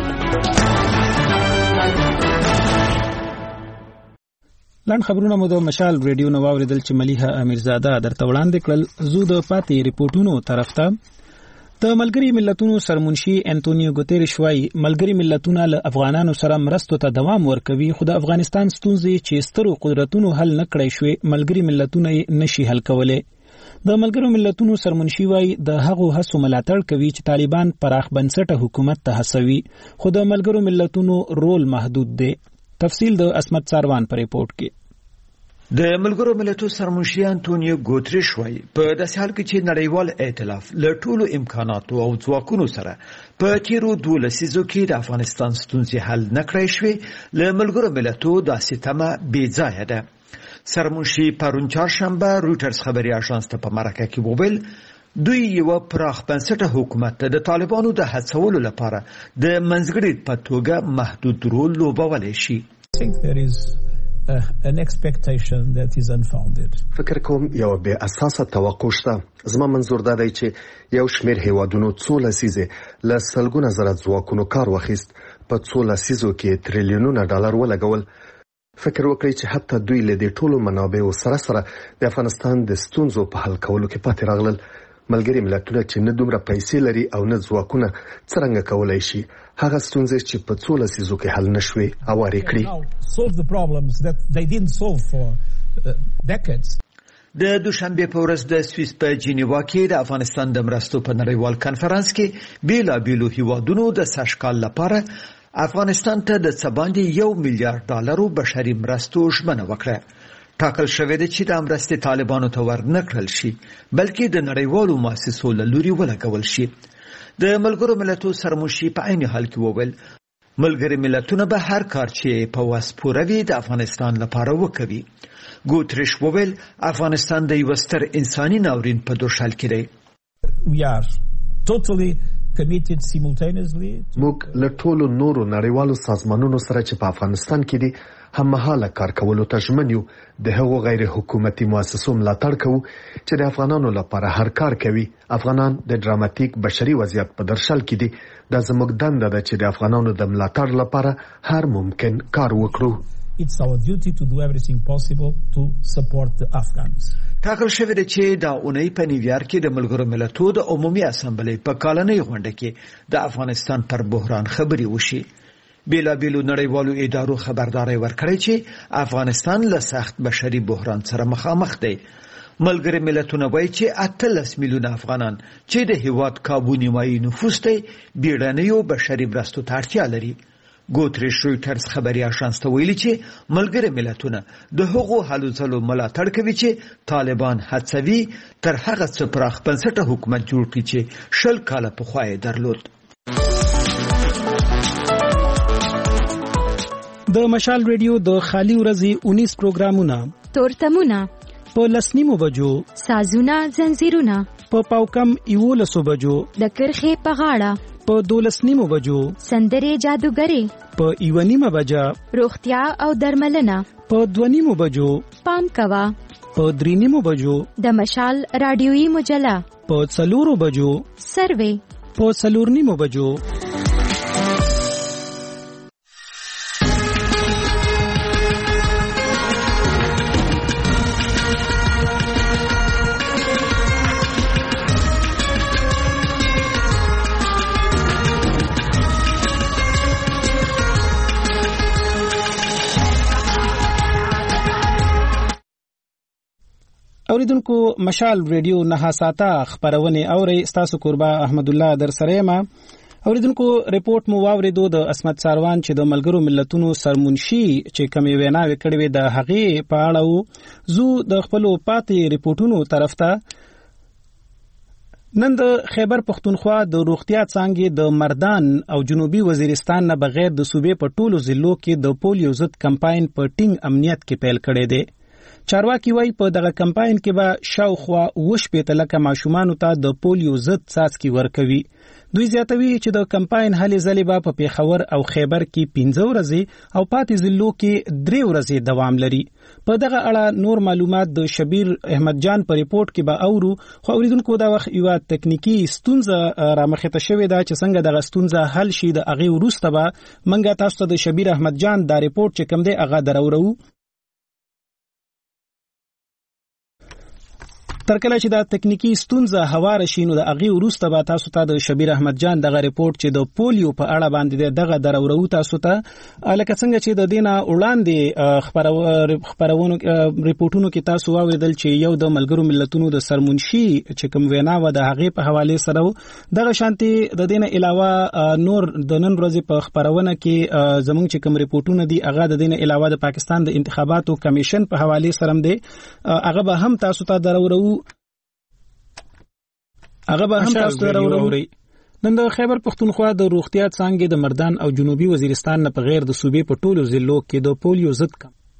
لاند خبرونه مو د مشال ریډیو نو واوریدل چې ملیحه امیرزاده درته وړاندې کړل. زو د پاتې ریپورتونو طرف ته د ملګری ملتونو سرمنشي انټونیو ګوتيريش وايي ملګری ملتونه له افغانانو سره مرستو ته دوام ورکوي، خو د افغانستان ستونزې چې سترو قدرتونو حل نه کړی شوې ملګری ملتونه نشي حل کولای. د ملګرو ملتونو سرمنشي وايي د هغو هڅو ملاتړ کوي چې طالبان پراخ بنسټه حکومت ته هڅوي، خو د ملګرو ملتونو رول محدود دی. تفصیل د اسمت ساروان پر ریپورت کې. د ملګرو ملتونو سرمنشي انټونیو ګوتریش وايي په داسې حال کې چې نړیوال ائتلاف له ټولو امکاناتو او ځواکونو سره په تیرو 12 لسیزو کې د افغانستان ستونزې حل نه کړای شوې، له ملګرو ملتونو داسې تمه بې ځایه ده. سرمنشي پرون چهارشنبه رویټرز خبري اژانس ته په مرکه کې وویل دوی یو پراخ بنسټه حکومت د طالبانو د هڅولو لپاره د منځګړي په توګه محدود رول لوبولی شي. an expectation that is unfounded. فکر کوم یو به اساسه توقع شته. زما منظور دا دی چې یو شمېر هیوادونو څو لسیزه له سلګونه زره ځواکونو کار واخیست، په څو لسیزو کې تریلیونونه ډالر ولګول. فکر وکړئ چې حتی دوی له دې ټولو منابعو سره د افغانستان د ستونزو په حل کولو کې پاتې راغلل. ملګری ملتونه چې نه دومره پیسې لري او نه ځواکونه څنګه کولای شي هغه ستونزې چې په څو لسیزو کې حل نشوي اوارې کړي. د دوشنبه په ورځ د سویس په جنیوا کې د افغانستان د مرستو په نړیوال کنفرانس کې بیلابیلو هیوادونو د سږکال لپاره افغانستان ته د څه باندې $1 میلیارډ بشري مرستو ژمنه وکړه. ټاکل شوې ده چې د مرستې طالبانو ته ورنکړل شي بلکې د نړیوالو مؤسسو له لوري ولګول شي. د ملګرو ملتونو سرمنشي په عین حال کې وویل ملګری ملتونه به هر کار چې په واس پوره وي د افغانستان لپاره وکوي. ګوتریش وویل افغانستان د یو ستر انساني ناورین په دوشال کې دی. We are totally committed simultaneously. موږ له ټولو نورو نړیوالو سازمانونو سره چې په افغانستان کې دي هممهاله کار کولو ته ژمن یو. د هغو غیر حکومتي مؤسسو ملاتړ کوو چې د افغانانو لپاره هر کار کوي. افغانان د ډراماتیک بشري وضعیت په درشل کې دي. دا زموږ دنده ده چې د افغانانو د ملاتړ لپاره هر ممکن کار وکړو. It's our duty to do everything possible to support the Afghans. ټاکل شوی دی چې دا اونۍ په نیویارک کې د ملګرو ملتونو د عمومي اسامبلې په کالنۍ غونډه کې د افغانستان پر بحران خبري وشي. بیلابیلو نړیوالو ادارو خبرداري ورکړی چې افغانستان له سخت بشري بحران سره مخامخ دی. ملګري ملتونه وایي چې 18 میلیونه افغانان چې د هیواد کابو نیمایي نفوس دی بیړنیو بشري مرستو ته اړتیا لري. ګوتریش رویټرز خبري اژانس ته ویلي چې ملګري ملتونه د هغو هلو ځلو ملاتړ کوي چې طالبان هڅوي تر هغه څه پراخ بنسټه حکومت جوړ کړي چې 20 کاله پخوا یې درلود. د مشال ریډیو د خالي ورځې 19 پروګرامونه تورتمونه په لسنیمو بجو سازونه زنجیرونه په پاوکم 11 بجو د کرخه په غاړه په 12 بجو سندرې جادوګری په 1 بجا روغتیا او درملنه په 2 بجو پام کوا په 3 بجو د مشال رادیویی مجله په 4 بجو سروې په 4 بجو. اوریدونکو مشال ریډیو نه ساته خبرونه اوري ستاسو قربا احمد الله در سره ما. اوریدونکو ریپورت مو واوریدو د اسمت ساروان چې د ملګرو ملتونو سرمنشي چې کمی وینا وکړي د هغه په اړه زو د خپل پاتې ریپورتونو طرف ته نن د خیبر پختونخوا د روغتیا څنګه د مردان او جنوبي وزیرستان نه بغیر د صوبې په ټولو ضلعو کې د پولیو ضد کمپاین په ټینګ امنیت کې پیل کړی دی. چارواکي وایي په دغه کمپاین کې به شاوخوا 80 لکه ماشومان ته د پولیو ضد څاڅکي ورکوي. دوی زیاتوي چې د کمپاین هلې ځلې به په پیښور او خیبر کې 15 ورځې او پاتې ضلعو کې 3 ورځې دوام لري. په دغه اړه نور معلومات د شبیر احمد جان په ریپورت کې به اورو. خو اوریدونکو دا وخت یو تکنیکی ستونزه رامخته شوې ده چې څنګه دغه ستونزه حل شي د اغه وروسته به منګه تاسو ته د شبیر احمد جان دا ریپورت چې کوم دی اغه درورو. ترکله چې دا تکنیکی ستونزه هواره شي نو د اغه وروسته به تاسو ته د شبیر احمد جان دغه ریپورت چې د پولیو په اړه باندې دغه درورو تاسو ته لکه څنګه چې د دینه وړاندې خبرونو ریپورتونو کې تاسو واوریدل چې یو د ملګرو ملتونو د سرمنشي چې کوم وینا و د هغه په حواله سره دغه شانتي د دینه علاوه نور د نن ورځې په خبرونه کې زمونږ چې کوم ریپورتونه دي هغه د دینه علاوه د پاکستان د انتخاباتو کمیشن په حواله سره دی هغه به هم تاسو ته درورو هغه به هم تاسو راوړي. نن د خیبر پختونخوا د روغتیا څنګه د مردان او جنوبي وزیرستان نه په غیر د صوبې په ټولو ضلعو کې د پولیو ضد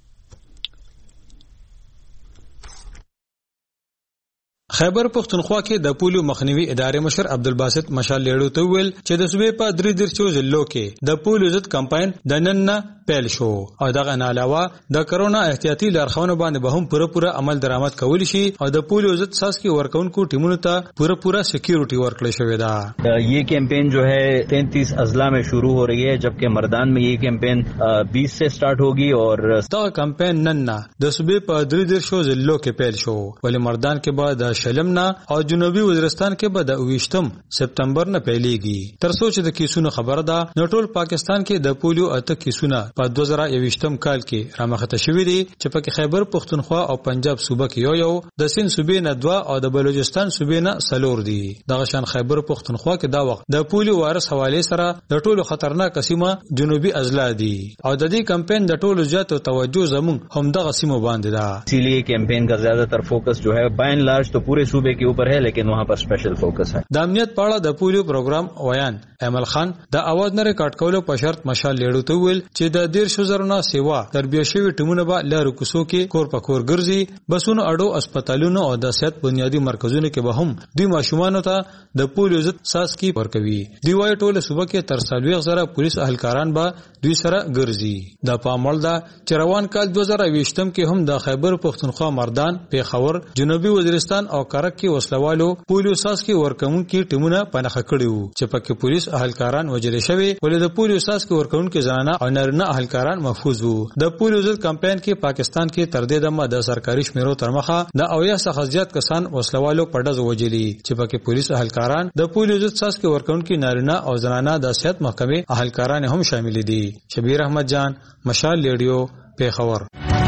خیبر پختونخوا کې د پولیو مخنیوي ادارې مشر عبدالباسط مشال لیړو ته ویل چې د صوبې په 3 ضلعو کې د پولیو ضد کمپاین د نن نه پیل شو او دغه نه علاوه د کرونا احتیاطي لارښوونو باندې به هم پوره عمل درآمد کول شي او د پولیو ضد څاڅکي ورکونکو ټیمونو ته پوره سکیورټي ورکړل شوې ده. یہ کیمپین جو ہے 33 اضلاع میں شروع ہو رہی ہے جبکہ مردان میں یہ کیمپین 20 سے سٹارٹ ہوگی اور دا کمپین نن نه د صوبې په 3 ضلعو کې پیل شو ولې مردان کې بعد شلمنا او جنوبي وزیرستان کې به د 28 سپتمبر نه پیلېږي. تر څو چې د کیسونو خبره ده نو ټول پاکستان کې د پولیو اته کیسونه په 2021م کال کې رامخته شوې دي چې په خیبر پختونخوا او پنجاب صوبه کې یو د سین صوبې نه 2 او د بلوچستان صوبې نه 4 دي. دغه شان خیبر پختونخوا کې دا وخت د پولیو وایرس حواله سره د ټولو خطرناک سیمه جنوبي اضلاع دي او د دې کمپاین د ټولو زیاتو توجه زمون هم دغه سیمه باندې ده. इसीलिए कैंपेन का ज्यादातर फोकस जो है बाय एंड लार्ज तो पूरे सूबे के ऊपर है, लेकिन वहाँ पर स्पेशल फोकस है. د امنیت په اړه د پولیو پروګرام ویان ایمل خان د اواز نه ریکارډ کولو په شرط مشال لیړو ته ویل چې د 1.0 سیوا تربیه شوی ټیمونه به لارو کوسو کې کور په کور ګرځي، بسونو اډو هسپتالونو او د صحت بنیادی مرکزونو کې به هم دوی ماشومانو ته د پولیو ضد ساسکی ورکوي. دی وای ټول صوبه کې تر 40,000 پولیس اهلکاران به دوی سره ګرځي. د پامول دا چې روان کال 2020م کې هم د خیبر پختونخوا مردان، پیښور، جنوبي وزیرستان او کرک کې وسلوالو پولیو ساسکی ورکوون کې ټیمونه پنهخه کړیو چې پکې پولیس اهلکاران وجل شوی، ولې د پولیو ساسکی ورکوون کې زنانه او نارینه اهلکاران محفوظ وو. د پولیو ضد کمپاین کې پاکستان کې تر دې دمه د سرکاري شمیرو تر مخه د اویا څخه زیات کسان وسلوالو په ډز وجلي چې پکې پولیس اهلکاران د پولیو ضد ساسکی ورکوون کې نارینه او زنانه د صحت محکمې اهلکاران هم شامل دي. شبیر احمد جان، مشال ریډیو، پیښور.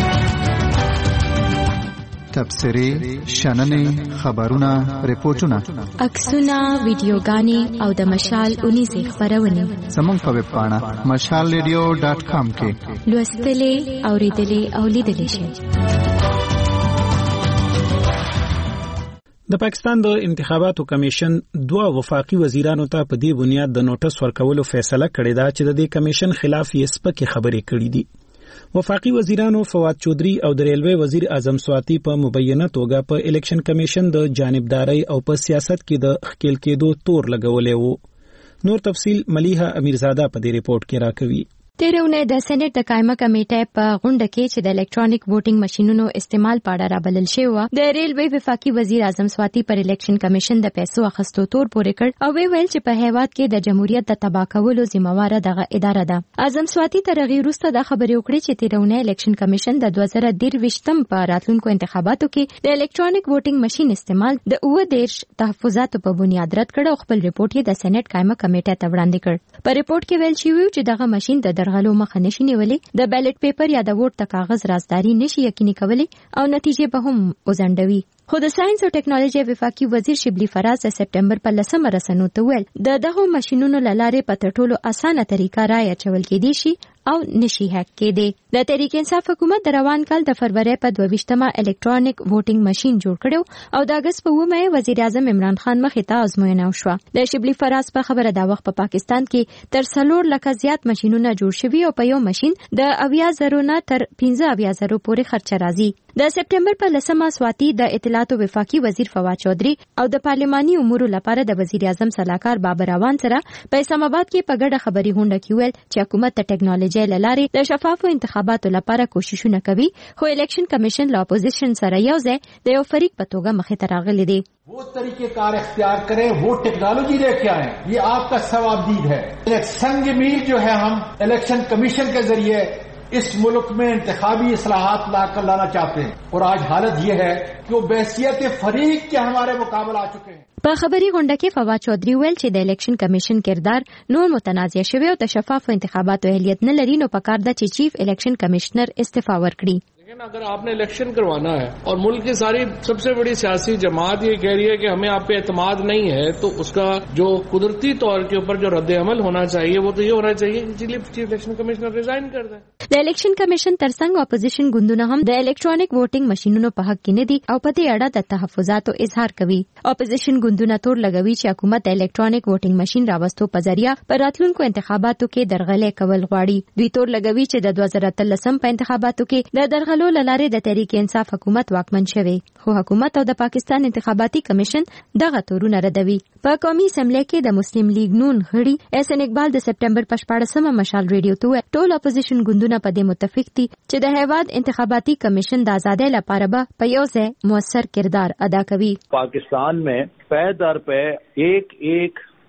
تبصری، شننې، خبرونه، ریپورتونه، عکسونه، ویډیوګانې او د مشال 19 خبرونه زموږ په ویب پاڼه mashalradio.com کې لوستلې، اوریدلې او لیدلې شئ. د پاکستان د انتخاباتو کمیشن 2 وفاقي وزیرانو ته په دې بنیاد د نوټس ورکولو فیصله کړې ده چې د دې کمیشن خلاف یې سپکې خبرې کړې دي. وفاقي وزیرانو فواد چودري او د ریلوے وزیر اعظم سواتی په مبینه توګه په الیکشن کمیشن د جانبداري او په سیاست کې د خکېل کېدو تور لګولې وو. نور تفصیل ملیحه امیرزاده په دې ریپورت کې راکوي. تیرونه د سېنات د قائمه کمیټې په غونډه کې چې د الکترونیک ووټینګ ماشينونو استعمال په اړه رابلل شوی و، د ریلوے وفاقي وزیر اعظم سواتی پر الیکشن کمیشن د پیسو اخیستو تور پورې کړ او ویل چې په هیواد کې د جمهوریت د تباہ کولو ذمہوار دغه اداره ده. اعظم سواتی تر غیر وروسته د خبرې وکړې چې تیرونه الیکشن کمیشن د 2023م په راتلونکو انتخاباتو کې د الکترونیک ووټینګ ماشين استعمال د 19 تحفظاتو په بنیاد رد کړ او خپل ریپورت یې د سېنات قائمه کمیټې ته وړاندې کړ. په ریپورت کې ویل شوی چې دغه ماشين د درغلو مخه نشي نیولې، د بیلټ پیپر یا د ووټ د کاغذ رازداري نشي یقیني کولی او نتیجې به هم وزندوي. خو د ساينس او ټیکنالوژي وفاقي وزیر شبلی فراز د سپټمبر په 10 رسنو ته ویل د دغه ماشينونو لاره په ټولو اسانه طریقه رای اچول کېدی شي او نشي هک کېدی. د تحریک انصاف حکومت د روان کال د فروری په 22مه الکترونیک ووټینګ ماشين جوړ کړو او د اگست په 9 وزیر اعظم عمران خان مخې ته آزموینه وشوه. د شبلی فراز په خبره دا وخت په پاکستان کې تر 4 لک زیات ماشينونه جوړ شوي او په یو ماشين د 80,000 نه تر 15,000 پورې خرچه راځي. د سپټمبر په 10مه سواتی د اطلاعات وفاقي وزیر فواد چودري او د پارلماني امور لپاره د وزیر اعظم سلاکار بابر روان سره په اسلام آباد کې په ګډه خبري غونډه کې ویل چې حکومت د ټیکنالوژي لارې د شفافو انتخاباتو لپاره کوششونه کوي، خو الیکشن کمیشن له اپوزیشن سره یو ځای د یو فریق په توګه مخې ته راغلی دی. वो तरीके कार इख्तियार करें, वो टेक्नोलॉजी लेके आए, ये आपका सवाबदीद है. एक संग मील जो है हम इलेक्शन कमीशन के जरिए इस मुल्क में इंतखाबी इस्लाहात लाना चाहते हैं और आज हालत ये है कि वो बहसियत फरीक के हमारे मुकाबला आ चुके हैं. په خبري غونډه کې فواد چودري ویل چې د الیکشن کمیشن کردار نور متنازع شوی او د شفافو انتخاباتو اهلیت نه لري، نو پکار ده چې چیف الیکشن کمشنر استعفا ورکړي. लेकिन अगर आपने इलेक्शन करवाना है और मुल्क की सारी सबसे बड़ी सियासी जमात ये कह रही है कि हमें आप पे एतमाद नहीं है, तो उसका जो कुदरती तौर के ऊपर जो रद्द-ए-अमल होना चाहिए वो तो ये होना चाहिए कि चीफ इलेक्शन कमिश्नर रिजाइन कर दें. د الیکشن کمیشن ترڅنګ اپوزیشن ګوندونه هم د الکترونیک ووټینګ ماشينونو په حق کې نه دي او په دې اړه د تحفظاتو اظهار کوي. اپوزیشن ګوندونه تور لګوي چې حکومت د الکترونیک ووټینګ ماشين راوستو په ذریعہ په راتلونکو انتخاباتو کې درغلې کول غواړي. دوی تور لګوي چې د 2013 په انتخاباتو کې د درغلو لاره د تحریک انصاف حکومت واکمن شوی، خو حکومت او د پاکستان انتخاباتي کمیشن دغه تورونه ردوي. په قومي اسمبلی کې د مسلم لیگ نون غړي احسن اقبال د سپټمبر په 14مه مشال ریډیو ته ټول اپوزیشن ګوندونه په دې متفق دي چې د هیواد انتخاباتي کمیشن د آزادۍ لپاره به په یو ځای موثر کردار ادا کوي. पाकिस्तान में पै दर पे एक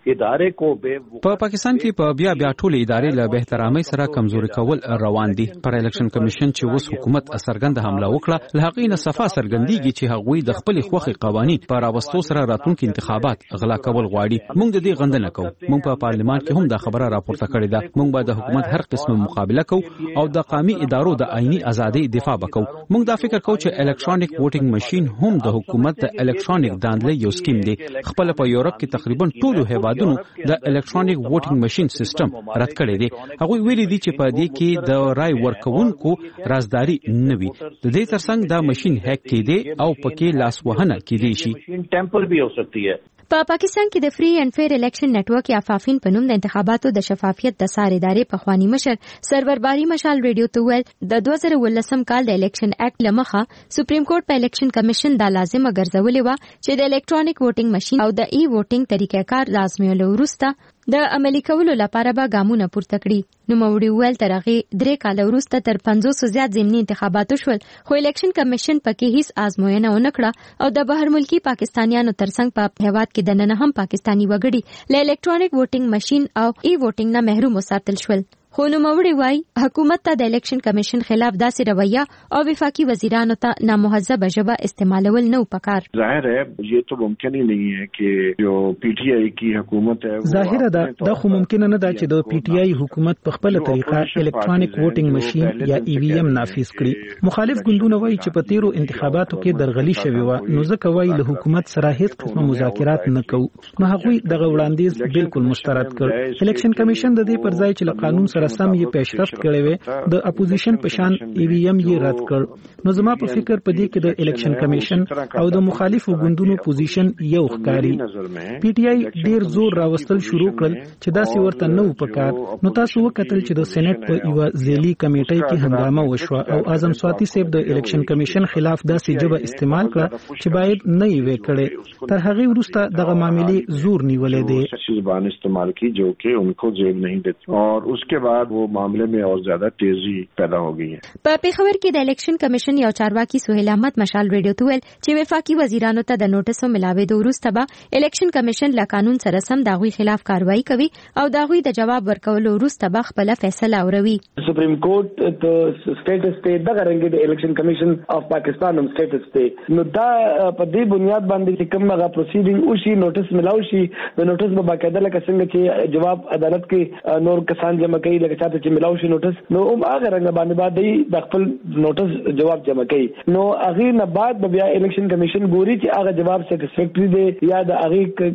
ادارے کو په پاکستان کې په بیا ټول ادارې له بهترامۍ سره کمزوري کول روان دي. پر الیکشن کمیشن چې اوس حکومت سرګند حمله وکړه، له هغې نه صفه څرګندېږي چې هغوی د خپل خوخي قوانین په راوستو سره راتلونکي انتخابات غلا کول غواړي. موږ د دې غندنه کوو. موږ په پارلمان کې هم دا خبره راپورته کړې ده. موږ به د حکومت هر قسم مقابله کوو او د قومي ادارو د آئینی ازادۍ دفاع وکړو. موږ دا فکر کوو چې الکترونیک ووټینګ ماشين هم د حکومت د الکترونیک داندلې یو سکیم دی. خپل په یورپ کې تقریبا ټولو هیوادونو د الکترونیک ووټینګ ماشين سیستم رد کړی دی. هغوی ویلي دي چې په دې کې د رای ورکوونکو رازداري نه وي. د دې ترڅنګ دا ماشين هک کېدی او پکې لاس وهنه کېدی شي. ټیمپر بھی ہو سکتی ہے. په پاکستان کې د فری اینڈ فیر الیکشن نیټورک یا فافین په نوم د انتخاباتو د شفافیت د سار ادارې په خوانی مشر سرور باری مشال ریډیو ته ویل د 2019 کال د الیکشن اکټ لمخه سپریم کورټ په الیکشن کمیشن دا لازمه ګرځولې و چې د الکترونیک ووټینګ ماشين او د ای ووټینګ طریقې کار لازمي وروسته د عملی کولو لپاره به ګامونه پورته کړي. نو موړي ویل تر هغه 3 کال وروسته تر 500 زیات ضمني انتخاباتو شول، خو الیکشن کمیشن پکې هیڅ آزموینه ونه کړه او د بهر ملکی پاکستانیانو ترڅنګ په هیواد کې د نن هم پاکستانی وګړي له الکترونیک ووټینګ ماشين او ای ووټینګ نه محروم وساتل شول. خو نو موړي وای حکومت ته د الیکشن کمیشن خلاف داسې رویه او وفاقي وزیرانو ته نامهذب ژبه استعمالول نه پکار. ظاهر ہے یہ تو ممکن ہی نہیں ہے کہ جو پی ٹی آئی کی حکومت ہے ظاهر ده دا خو ممکن نه ده چې د پی ټی آئی حکومت په خپل طریقه الکترونیک ووټینګ ماشين یا ای وی ایم نافذ کړي. مخالف ګوندونه وایي چې په تیرو انتخاباتو کې درغلي شوی و، نو ځکه وایي له حکومت سره هیڅ قسمه مذاکرات نه کوو. نو هغوی دغه وړاندیز بالکل مسترد کړ. الیکشن کمیشن د دې پر ځای چې له قانون سره سم یې پیشرفت کړی وي د اپوزیشن په شان ای وی ایم یې رد کړ. نو زما په فکر په دې کې د الیکشن کمیشن او د مخالفو ګوندونو پوزیشن یو ښکاری. پی ټی آئی ډیر زور راوستل شروع کړل چې داسې ورته نه و پکار. نو تاسو وکتل چې د سېنات په یو ځېلي کمیټې کې هنګامه وشوه او اعظم سواتی صاحب د الیکشن کمیشن خلاف داسې جبه استعمال کړه چې باید نه وي کړي. تر هغه وروسته دغه معاملې زور نیولې دي. زبان استعمال کی جو کہ ان کو جیب نہیں دیتی اور اس کے بعد وہ معاملے میں اور زیادہ تیزی پیدا ہو گئی ہے. په پیښور کې د الیکشن کمیشن یو چارواکي سہیل احمد مشال ریډیو ته ویل چې وفاقي وزیرانو ته د نوټسو ملاوېدو وروسته به الیکشن کمیشن له قانون سره سم د هغوی خلاف کاروایی کوي او د هغوی د جواب ورکولو وروسته به خپل فیصله اوروي. سپریم کورټ ته سټیټس ته دغه رنګ د الیکشن کمیشن اف پاکستان هم سټیټس ته نو دا په دې بنیاد باندې چې کوم هغه پروسیډینګ او شي نوټس ملاو شي د نوټس په باقاعده لکه څنګه چې جواب عدالت کې نور کسان جمع کوي لکه چاته چې ملاو شي نوټس نو هغه رنګ باندې باندې د خپل نوټس جواب جمع کوي. نو هغه نه بعد بیا الیکشن کمیشن ګوري چې هغه جواب سټیسفیکټری دی یا د هغه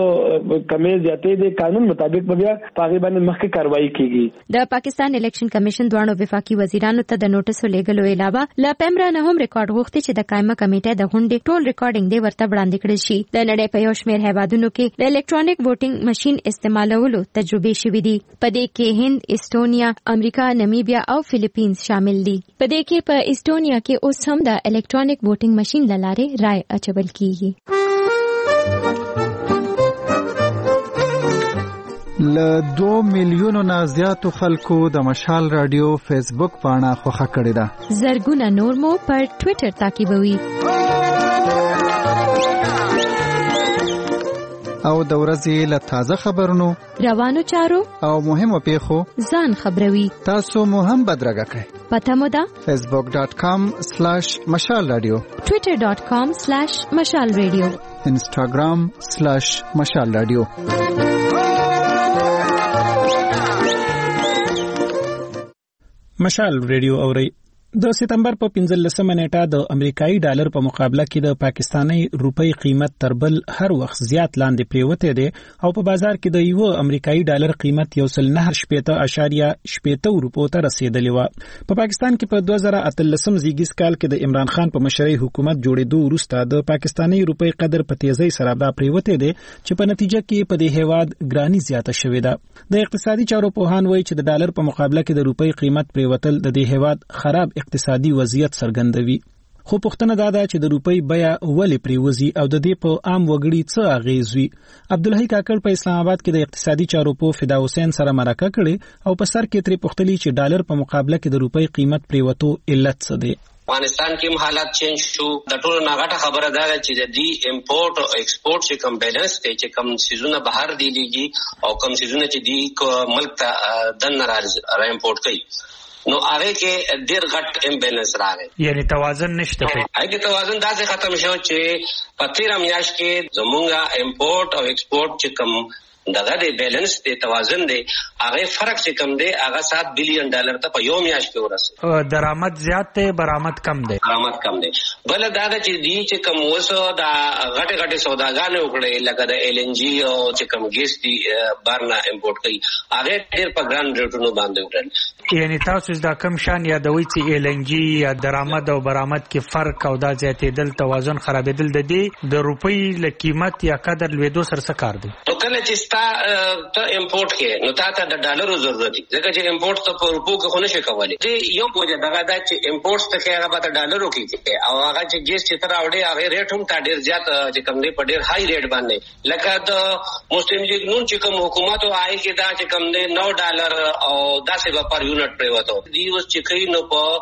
څه کمی زیاتې دی قانون مطابق بیا هغه باندې مخکې کاروایی کیږي. د پاکستان الیکشن کمیشن دوه وفاقي وزیرانو ته د نوټسو لیږلو علاوه لا پیمرا نه هم ریکارډ غوښتي چې د قائمه کمیټې د غونډې ټول ریکارډینګ دی ورته وړاندې کړل شي. د نړۍ په یو شمېر هیوادونو کې د الکترونیک ووټینګ ماشين استعمالولو تجربه شوې دي. په دې کې هند، استونیا، امریکا، نمیبیا او فلیپینز شامل دي. په دې کې په استونیا کې اوس هم د الکترونیک ووټینګ ماشين لاره رای اچول کیږي. ل 2 میلیونو نه زیاتو خلکو د مشال رادیو فیسبوک پاڼه خوښه کړې ده. زرګونه نور مو پر ټوئیټر تعقیبوي. او د ورځې له تازه خبرونو، روانو چارو او مهمو پیښو ځان خبروي. تاسو مو هم بدرګه کړئ. پته مو ده facebook.com/mashalradio، twitter.com/mashalradio، instagram/mashalradio. مشال ریډیو اوري. د سپتمبر په 15 نیټه د امریکایي ډالر په مقابله کې د پاکستاني روپۍ قیمت تر بل هر وخت زیات لاندې پریوته دی او په بازار کې د یو امریکایي ډالر قیمت 1.9 روپو ته رسیدلی و. په پاکستان کې په 2013 زیږیز کال کې د عمران خان په مشرۍ حکومت جوړېدو وروسته د پاکستاني روپۍ قدر په تیزی سره دا پریوته دی چې په نتیجه کې په دې هیواد ګرانی زیاته شوې ده. د اقتصادي چارو پوهان وایي چې د ډالر په مقابله کې د روپۍ قیمت پریوتل د دې هیواد خراب اقتصادي وضعیت څرګندوي. خو پوښتنه دا ده چې د روپۍ بیه ولې پریوزي او د دې په عام وګړي څه اغیز وي. عبدالحی کاکړ په اسلام آباد کې د اقتصادي چارو په فدا حسین سره مرکه کړي او په سر کې ترې پوښتلي چې ډالر په مقابله کې د روپۍ قیمت پریوتو علت څه دی. افغانستان کې حالات چینج شو. د ټولو ناغټه خبره ده چې د دې امپورټ او ایکسپورټ چې کم بیلانس دی چې کم سيزونه بهر دی لیږي او کم سيزونه چې دی ملک ته دنه را امپورټ کوي نو هغه کې ډېر غټ امبیلنس راغی یعنی توازن نشته. هغه کې توازن داسې ختم شو چې په 13 میاشت کې زمونږه امپورټ او ایکسپورټ چې کم دغه دی بیلانس دی توازن دی هغه فرق چې کم دی هغه $7 بلین ته په یو میاشت کې ورسېد. درآمد زیات دی برآمد کم دی. درآمد کم دی. بل دا چې دی چې کم وسو دا غټه غټه سوداګانې وکړي لکه د ال ان جی او چې کم ګیس دی بارنا امپورټ کوي هغه ډېر په ګران ریټونو باندې وکړل. یعنی تاسو دا کم شان یادوي چې ال ان جی یا درآمد او برآمد کې فرق او دا زیاتېدل توازن خرابېدل د دې د روپۍ له قیمت یا قدر لویدو سره څه کار دی؟ تو کله چې ته امپورټ کې نو تا ته د ډالرو ضرورت دی ځکه چې امپورټ ته په روپو کې خو نشي کولی. دې یو وجه دغه دا چې امپورټ ته کې هغه په ډالرو کې کوي او هغه چې ګیس چې تر اوړي هغه ریټ هم تا ډېر زیات چې کم دی په ډېر هاي ریټ باندې لکه د مسلم لیگ نون چې کوم حکومت او آی کې دا چې کم دی $9 او 10 پر یونټ پریوتو دی اوس چې کوي نو په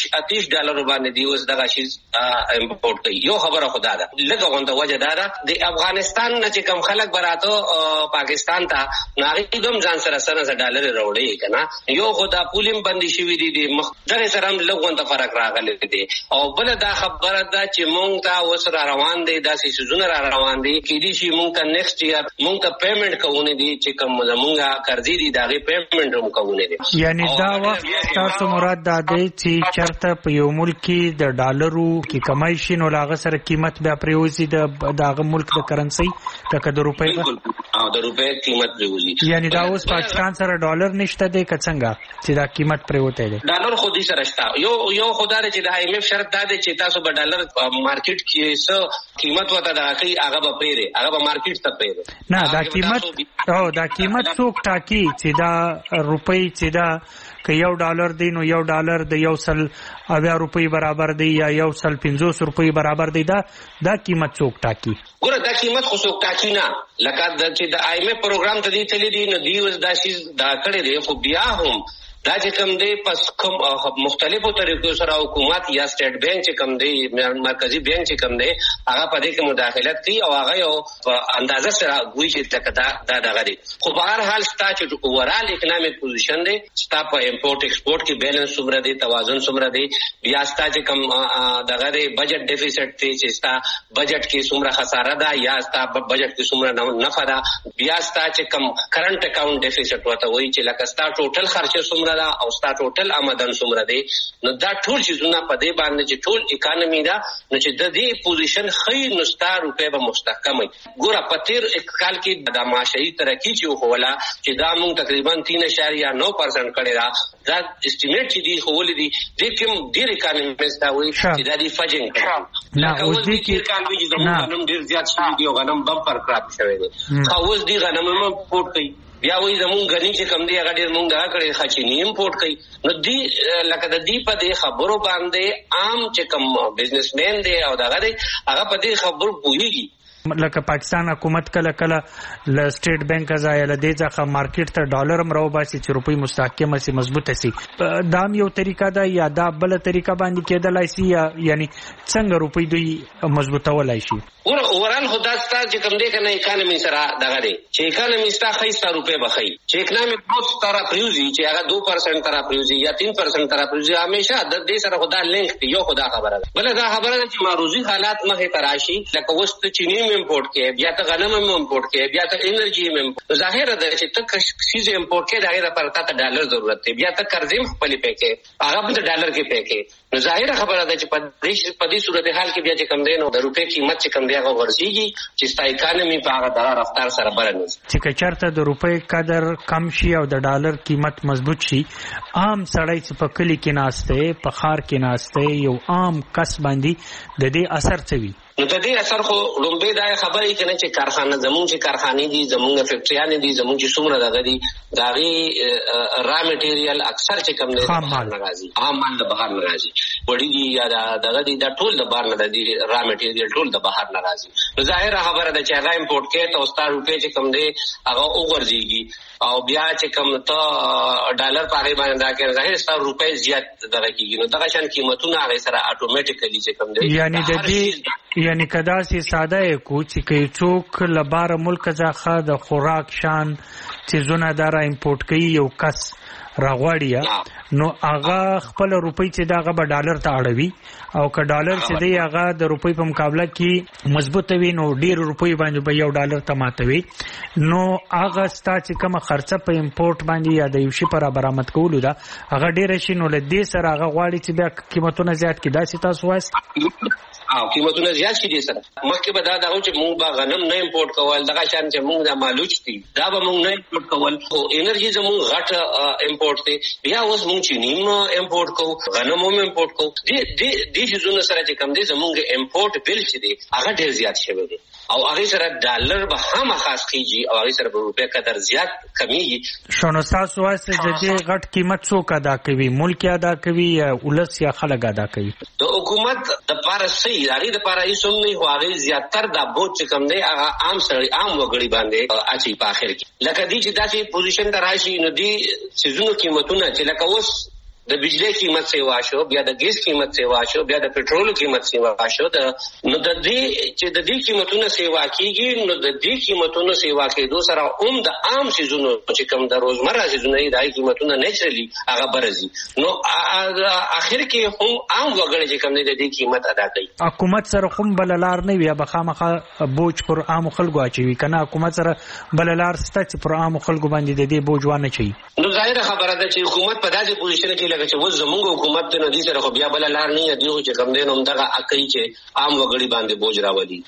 $20-30 باندې دی اوس دغه شی امپورټ کوي. یو خبره خدا ده لکه غونډه وجه دا ده د افغانستان نه چې کم خلک براته پاکستان ته ناغي دوم ځان سره $1 راوړي کنه یو خدا پولم بندي شوی دي دغه سره لږ فرق راغلی دی. او بل دا خبره ده چې مونږ ته وسره روان دي داسې سيزونه را روان دي کې دي چې مونږ ته نیکسټ ایئر مونږ ته پیمنٹ کوونه دي چې کوم مونږه قرضې دي دغه پیمنٹ هم کوونه دي. یعنی دا وخت تاسو مراد دا دی چې چرته په یو ملک کې د ډالرو کې کمای شي نو لاغه سره قیمت بیا پریوزي دغه ملک د کرنسي تک د روپۍ او د روپۍ قیمت پریوزي. یعنی دا اوس پاکستان سره ډالر نشته دی کڅنګا چې دا قیمت پریوته دی ډالر خو دې سره شته یو خدای چې د آی ایم ایف شرط دا دی چې تاسو په ډالر مارکیټ کې څه قیمت وته دا کوي هغه به پیری هغه به مارکیټ ته پیری نه دا قیمت او دا قیمت څوک ټاکي چې دا روپۍ چې دا که $1 دی نو $1 د 180 برابر دی یا 150 برابر دی دا قیمت څوک ټاکي؟ ګوره دا قیمت خو څوک ټاکي نه لکه چې د آی ایم ایف پروګرام ته دی تللی دی نو دی اوس دا شی دا کړی دی خو بیا هم دا چې کوم دی پس کوم مختلفو طریقو سره حکومت یا سټیټ بانک چې کوم دی مرکزی بانک چې کوم دی هغه په دې کې مداخلت کوي او هغه یو اندازه سره ګوي چې دا دغه دی. خو په هر حال ستا چې اوورال اکونومیک پوزیشن دی ستا په امپورټ ایکسپورټ کې بیلانس څومره دی توازن څومره دی بیا ستا چې کوم دغه دی بجټ ډیفیسټ دی چې ستا بجټ کې څومره خساره ده یا ستا بجټ کې څومره نفع ده بیا ستا چې کوم کرنٹ اکاؤنٹ ډیفیسټ ورته وایي چې لکه ستا ټوټل خرچه څومره او ستا ټوټل آمدن څومره دی نو دا ټول چیزونه په دې باندې چې ټول اکانومي دا نو چې د دې پوزیشن خیر نو ستا روپې به مستحکم وي. ګوره په تیر کال کې د معاشري ترقی چې ولا چې دا موږ تقریبا 3.9% کړی دا اسټیمیټ چې دی خو ولدي د کوم ډیر اکانومیست دا وایي چې دا دی فجنګ نه اوس دې کې اکانومي چې غنم ډیر زیات شوی دی او غنم بمپر کراپ شوی دی خو اوس دی غنم پورت کوي بیا وایي زمونږ غني چې کم دی هغه ډېر مونږ کړی خچینی امپورټ کوي نو دی لکه د دې په دې خبرو باندې عام چې کم بزنسمن دی او دغه دی هغه په دې خبرو پوهیږي لکه پاکستان حکومت کله ل سټیټ بانک ځای له دې ځخه مارکیټ ته ډالر مرو باسي چې روپۍ مستحکمه سي مضبوطه سي دا یو طریقه ده یا دا بل طریقه باندې کېدلای سي یعنی څنګه روپۍ دوی مضبوطولای شي؟ اورال خدا ستا چې کوم دی کنه اکانومي سره دغه دی چې اکانومي ستا خیستا روپے بخي چې اکانومي بہت طرح پریوزي چې هغه 2% طرح پریوزي یا 3% طرح پریوزي همیشه د دې سره خدا لینک دی یو خدا خبره ده بل دا خبره ده چې معروضي حالات مخه تراشي لکه وست چینی امپورټ کې بیا ته غنم امپورټ کې بیا ته انرژي امپورټ ظاهر ده چې ته چیز امپورټ کې دغه لپاره ته ډالر ضرورت دی بیا ته قرضې خپل پې کې هغه په ډالر کې پې کې نو ظاهر خبره ده چې په دې صورتحال کې بیا چې کم دی نو د روپې قیمت چې کم دی هغه ورسیږي چې ستا اکانومي په هغه دغه رفتار سره برابر شي چې چېرته د روپۍ قدر کم شي او د ډالر قیمت مضبوط شي عام سړی چې په کلی کې ناشته په ښار کې ناشته یو عام کس باندې د دې اثر څه وي؟ نو د دې اثر خو لومبه دا خبرې کنه چې کارخانه زمونږ چې کارخانې دي زمونږ فیکټریانې دي زمونږ چې څومره دغه دي داغي را میټیریل اکثر چې کوم دی بهر ناراضي عام مال د بهر ناراضي وړي دي یا دغه دي د ټول د بهر نه دي را میټیریل ټول د بهر ناراضي نو ظاهر خبره ده چې هغه امپورټ کې ته اوستا روپې چې کوم دی هغه وګرځيږي او بیا چې کوم ته ډالر پاره باندې دا کې ظاهر ستاسو روپې زیات دغه کیږي نو دغه شان قیمتونه هغه سره اتوماتیکلی چې کوم دی یعنی د دې یعنی کدا سي ساده کو چې کوي څوک لبار ملک ځخه د خوراک شان چې زونه دارا امپورټ کوي یو کس راغواړي نو هغه خپل روپۍ چې داغه به ډالر ته اړوي او که ډالر چې دی هغه د روپۍ په مقابله کې مضبوط وي نو ډیر روپۍ باندې به یو ډالر ته ماتوي نو هغه ستا چې کوم خرچه په امپورټ باندې یا د یو شي پر برآمد کولو دا هغه ډیر شي نو له دې سره هغه غواړي چې بیا قیمتونه زیات کړي دا چې تاسو وایي قیمتونه زیات شي دي سره مخکې به دا چې موږ به غنم نه امپورټ کول دغه شان چې موږ د مالوچ دي دا به موږ نه امپورټ کول او انرژي زموږ غټ امپورټ دي بیا اوس موږ چې نیم امپورټ کوو غنم هم امپورټ کوو دې شیزونه سره چې کوم دي زموږ امپورټ بل چې دي هغه ډیر زیات شوی دی او هغه سره ډالر به هم خاص کیږي او هغه سره به روپیا قدر زیات کمیږي شنو تاسو واسه د دې غټ قیمت څوک ادا کوي ملک ادا کوي یا ولس یا خلک ادا کوي د حکومت د پارسي هغه د پاره یې سم نه هغه زیاتر د بوج چې کوم دی هغه عام سړی عام وګړي باندې اچي په اخر کې لکه دې چې داسې پوزیشن ته راشي نو دې سيزونو قیمتونه چې لکه اوس د بجلی قیمت سیوا شو بیا د ګیس قیمت سیوا شو بیا د پټرول قیمت سیوا شو نو د دې چې د دې قیمتونو سیوا کیږي نو د دې قیمتونو سیوا کېدو سره د عام سيزونو چې کوم د روزمره سيزونو د قیمتونو نېچرلی هغه برزي نو اخر کې هم عام وګړي چې کوم د دې قیمت ادا کوي حکومت سره هم بللار نه وي بخامخه بوج پر عام خلکو اچوي کنه حکومت سره بللار ست چې پر عام خلکو باندې د دې بوج وانه چي نو ظاهر خبره ده چې حکومت په داسې پوزیشن کې چې و زموږ حکومت ته ندي سره خو بیا بل لار نه دی چې کوم دین هم دغه اکي چې عام وګړي باندې بوج راوړي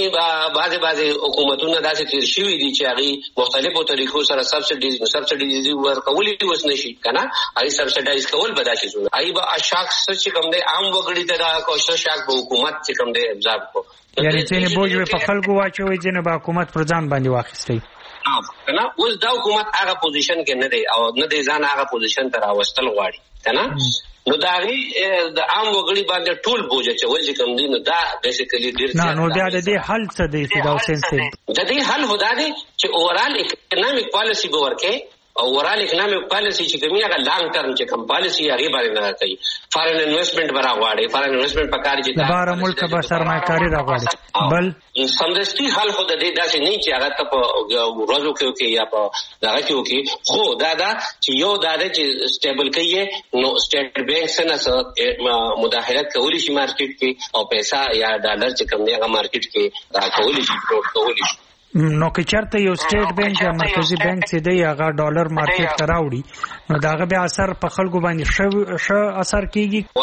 کني بعضه حکومتونه داسې تیر شوي دي چې هغه مختلفو طریقو سره سبسيډي ورکولې وس نشي کنه هغه سبسيډایز کول بداشي زونه هغه به اشاک چې کوم دی عام وګړي ته دا کوشش شاک به حکومت چې کوم دی ابزاب کو یعنی چې بوج په خلکو واچوي چې نه به حکومت پر ځان باندې واخیستي کنه اوس دا حکومت هغه پوزیشن کې نه دی او نه دی ځان هغه پوزیشن ته راوستل غواړي کنه نو دا غي د عام وګړي باندې ټول بوج چول چې کوم دي نو دا بیسیکلی ډیر نو بیا د دې حل څه دی چې دا سنسټیو د دې حل هدا دی چې اورال اکونومیک پالیسی به ورکه او اورال اکونومیک پالیسی چې کومه هغه لانګ ټرم چې کوم پالیسی هغه باندې نه کوي فارن انویسټمنټ برا غواړي فارن انویسټمنټ په کار چې بهر ملک به سرمایه‌کاري راغواړي بل سمدستي حل خو د دې داسې نه چې هغه ته په ورځو کې یا په دغه کې خو دا چې یو دا چې سټیبل کوي نو سټیټ بانک سره مداخلت کولی شي مارکیټ کې او پیسې یا ډالر چې کوم دی هغه مارکیټ کې راکولی شي پروت کولی شي نو که چرته یو سټیټ بانک یا مرکزی بانک چې دی هغه ډالر مارکیټ ته راوړي نو داغه به اثر په خلکو باندې ښه اثر کیږي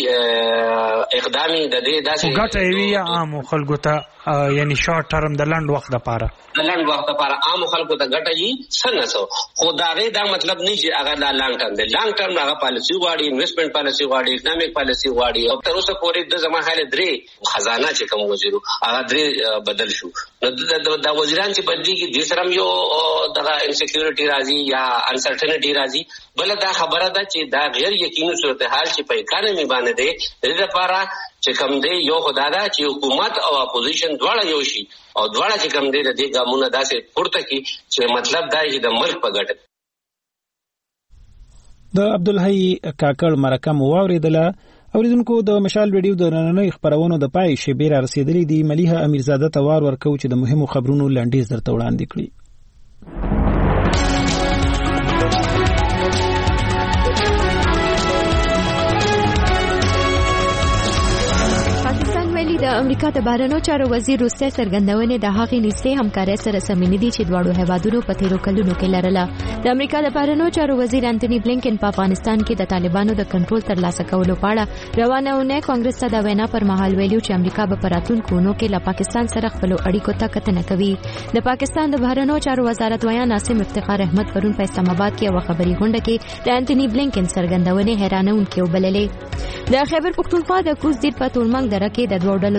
ورزي اقدامي د دې داسې ګټه وی عام خلکو ته یعنی شارټ ټرم د لنډ وخت لپاره د لنډ وخت لپاره عام خلکو ته ګټه یې سنسو خو دا مطلب نه چې هغه د لانګ ټرم دی لانګ ټرم هغه پالیسی غواړي انویسټمنټ پالیسی غواړي اکونومیک پالیسی غواړي او تر اوسه پورې د زما حاله درې خزانه چې کوم وزیرو هغه درې بدل شو دا وزیران چې بدلیږي د سرم یو دغه انسیکیورټي راځي یا انسرټنټی راځي بل دا خبره ده چې دا غیر یقیني صورتحال چې په اکانومي باندې ده د دې لپاره چې کوم دی یو خدای دا چې حکومت او اپوزیشن دواړه یو شي او دواړه چې کوم دی د دې ګامونه داسې پورته کی چې مطلب دا چې د ملک په ګټه د عبدالحی کاکړ مرکه مو واوریدله اوریدونکو د مشال ویډیو د نننۍ خبرونو د پای شیبه رسیدلې دی ملیحه امیرزاده توار ورکو چې د مهمو خبرونو لنډیز درته وړاندې کړي د امریکا د بهرنیو چارو وزیر روسي څرګندونه د هغې نږدې همکارۍ سره سمینې دي چې دواړو هیوادونو په تیرو کلونو کې لرله د امریکا د بهرنیو چارو وزیر انټونی بلینکن په افغانستان کې د طالبانو د کنټرول ترلاسه کولو په اړه روانه اونۍ کانګرس ته د وینا پر مهال ویلو چې امریکا به په راتلونکو اونو کې له پاکستان سره خپل اړیکو ته کتنه کوي د پاکستان د بهرنیو چارو وزارت ویان ناصم افتخار احمد پرون په اسلام آباد کې یو خبري غونډه کې د انټونی بلینکن څرګندونه حیرانونکې وبللې د خیبر پختونخوا د کوز دیر په تورمنګ دره کې د دوه ډلو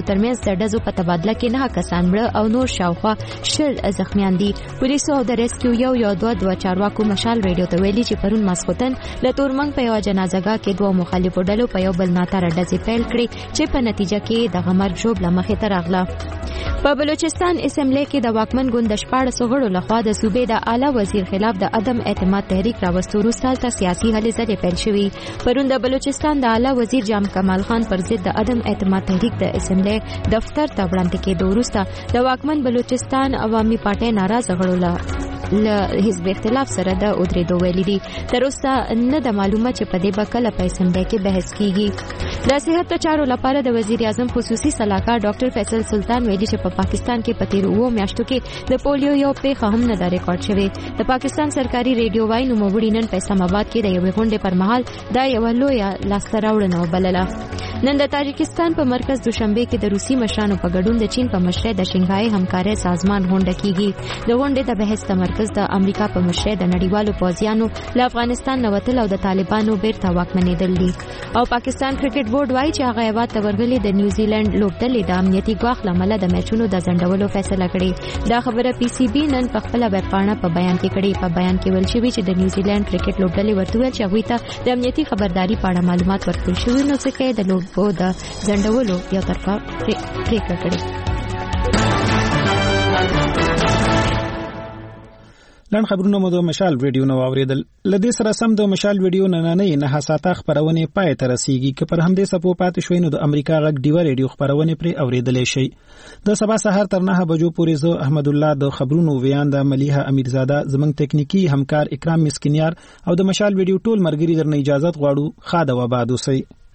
ترمنځ د ډزو په تبادله کې 9 کسان مړه او نور شاوخوا 10 زخمیان دي. پولیسو او د ریسکیو یو دوه چارواکو مشال ریډیو ته ویلي چې پرون ماسختن له تورمنګ په یو جنازګاه کې دوه مخالفو ډلو په یو بل ناتاره ډزې پیل کړې چې په نتیجه کې د غمر جوړ لمخې ته راغله. په بلوچستان اسمبلی کې د واکمن ګوند د 14 غړو لخوا د صوبې د اعلی وزیر خلاف د عدم اعتماد تحریک راوستو وروسته ته سیاسي هلې ځلې پیل شوې. پرون د بلوچستان د اعلی وزیر جام کمال خان پر ضد د عدم اعتماد تحریک د اسمبلی دفتر ته وړاندې کېدو وروسته د واکمن بلوچستان عوامي پارټۍ ناراضه غړو له حزب اختلاف سره د اودریدو ویلي دي. تر اوسه نه د معلومه چې په دې بکله په اسمبلی کې بحث کیږي. د صحت چارو لپاره د وزیر اعظم خصوصي سلاکار ډاکټر فیصل سلطان ویلي چې په پاکستان کې په تیر 2 میاشتو کې د پولیو یو پیښه هم نه ده ریکارډ شوې. د پاکستان سرکاري ریډیو وايي نوموړي نن په اسلام آباد کې د یوې غونډې پر مهال دا یو لویه لاسته راوړنه وبلله. نن د تاجکستان په مرکز دوشنبه کې د روسي مشرانو په ګډون د چین په مشرۍ د شنګهای همکارۍ سازمان غونډه کیږي. د غونډې د بحث تمرکز د امریکا په مشرۍ د نړیوالو پوځیانو له افغانستان نوتل او د طالبانو بیرته واکمنېدل دي. او پاکستان کرکټ بورډ وايي چې هغه هیواد ته ورغلي د نیوزیلند لوبډلې د امنیتي ګواښ له امله د میچونو د ځنډولو فیصله کړې. دا خبره پی سی بي نن په خپل ویبپاڼه په بیان کې کړې. په بیان کې ویل شوی چې د نیوزیلند کرکټ لوبډلې ورته ویل چې هغوی ته د امنیتي خبرداري په اړه معلومات ورکړل شوي نو ځکه د لوبو د ځنډولو یو طرفه پریکړه کړې. لن خبرونه مو د مشال ویډیو نو اوریدل. لدې سره سم د مشال ویډیو نننې نه ساته خبرونه پای ته رسیږي چې پر همدې سپو پات شوي نو د امریکا غږ ډیو ریډیو خبرونه پر اوریدلې شي. د سبا سحر تر 9 بجو پورې زه احمد الله د خبرونو ویاندا ملیحه امیرزاده زمنګ ټکنیکی همکار اکرام مسکینیار او د مشال ویډیو ټول مرګري درنه اجازه غواړو. خاده و باد اوسئ.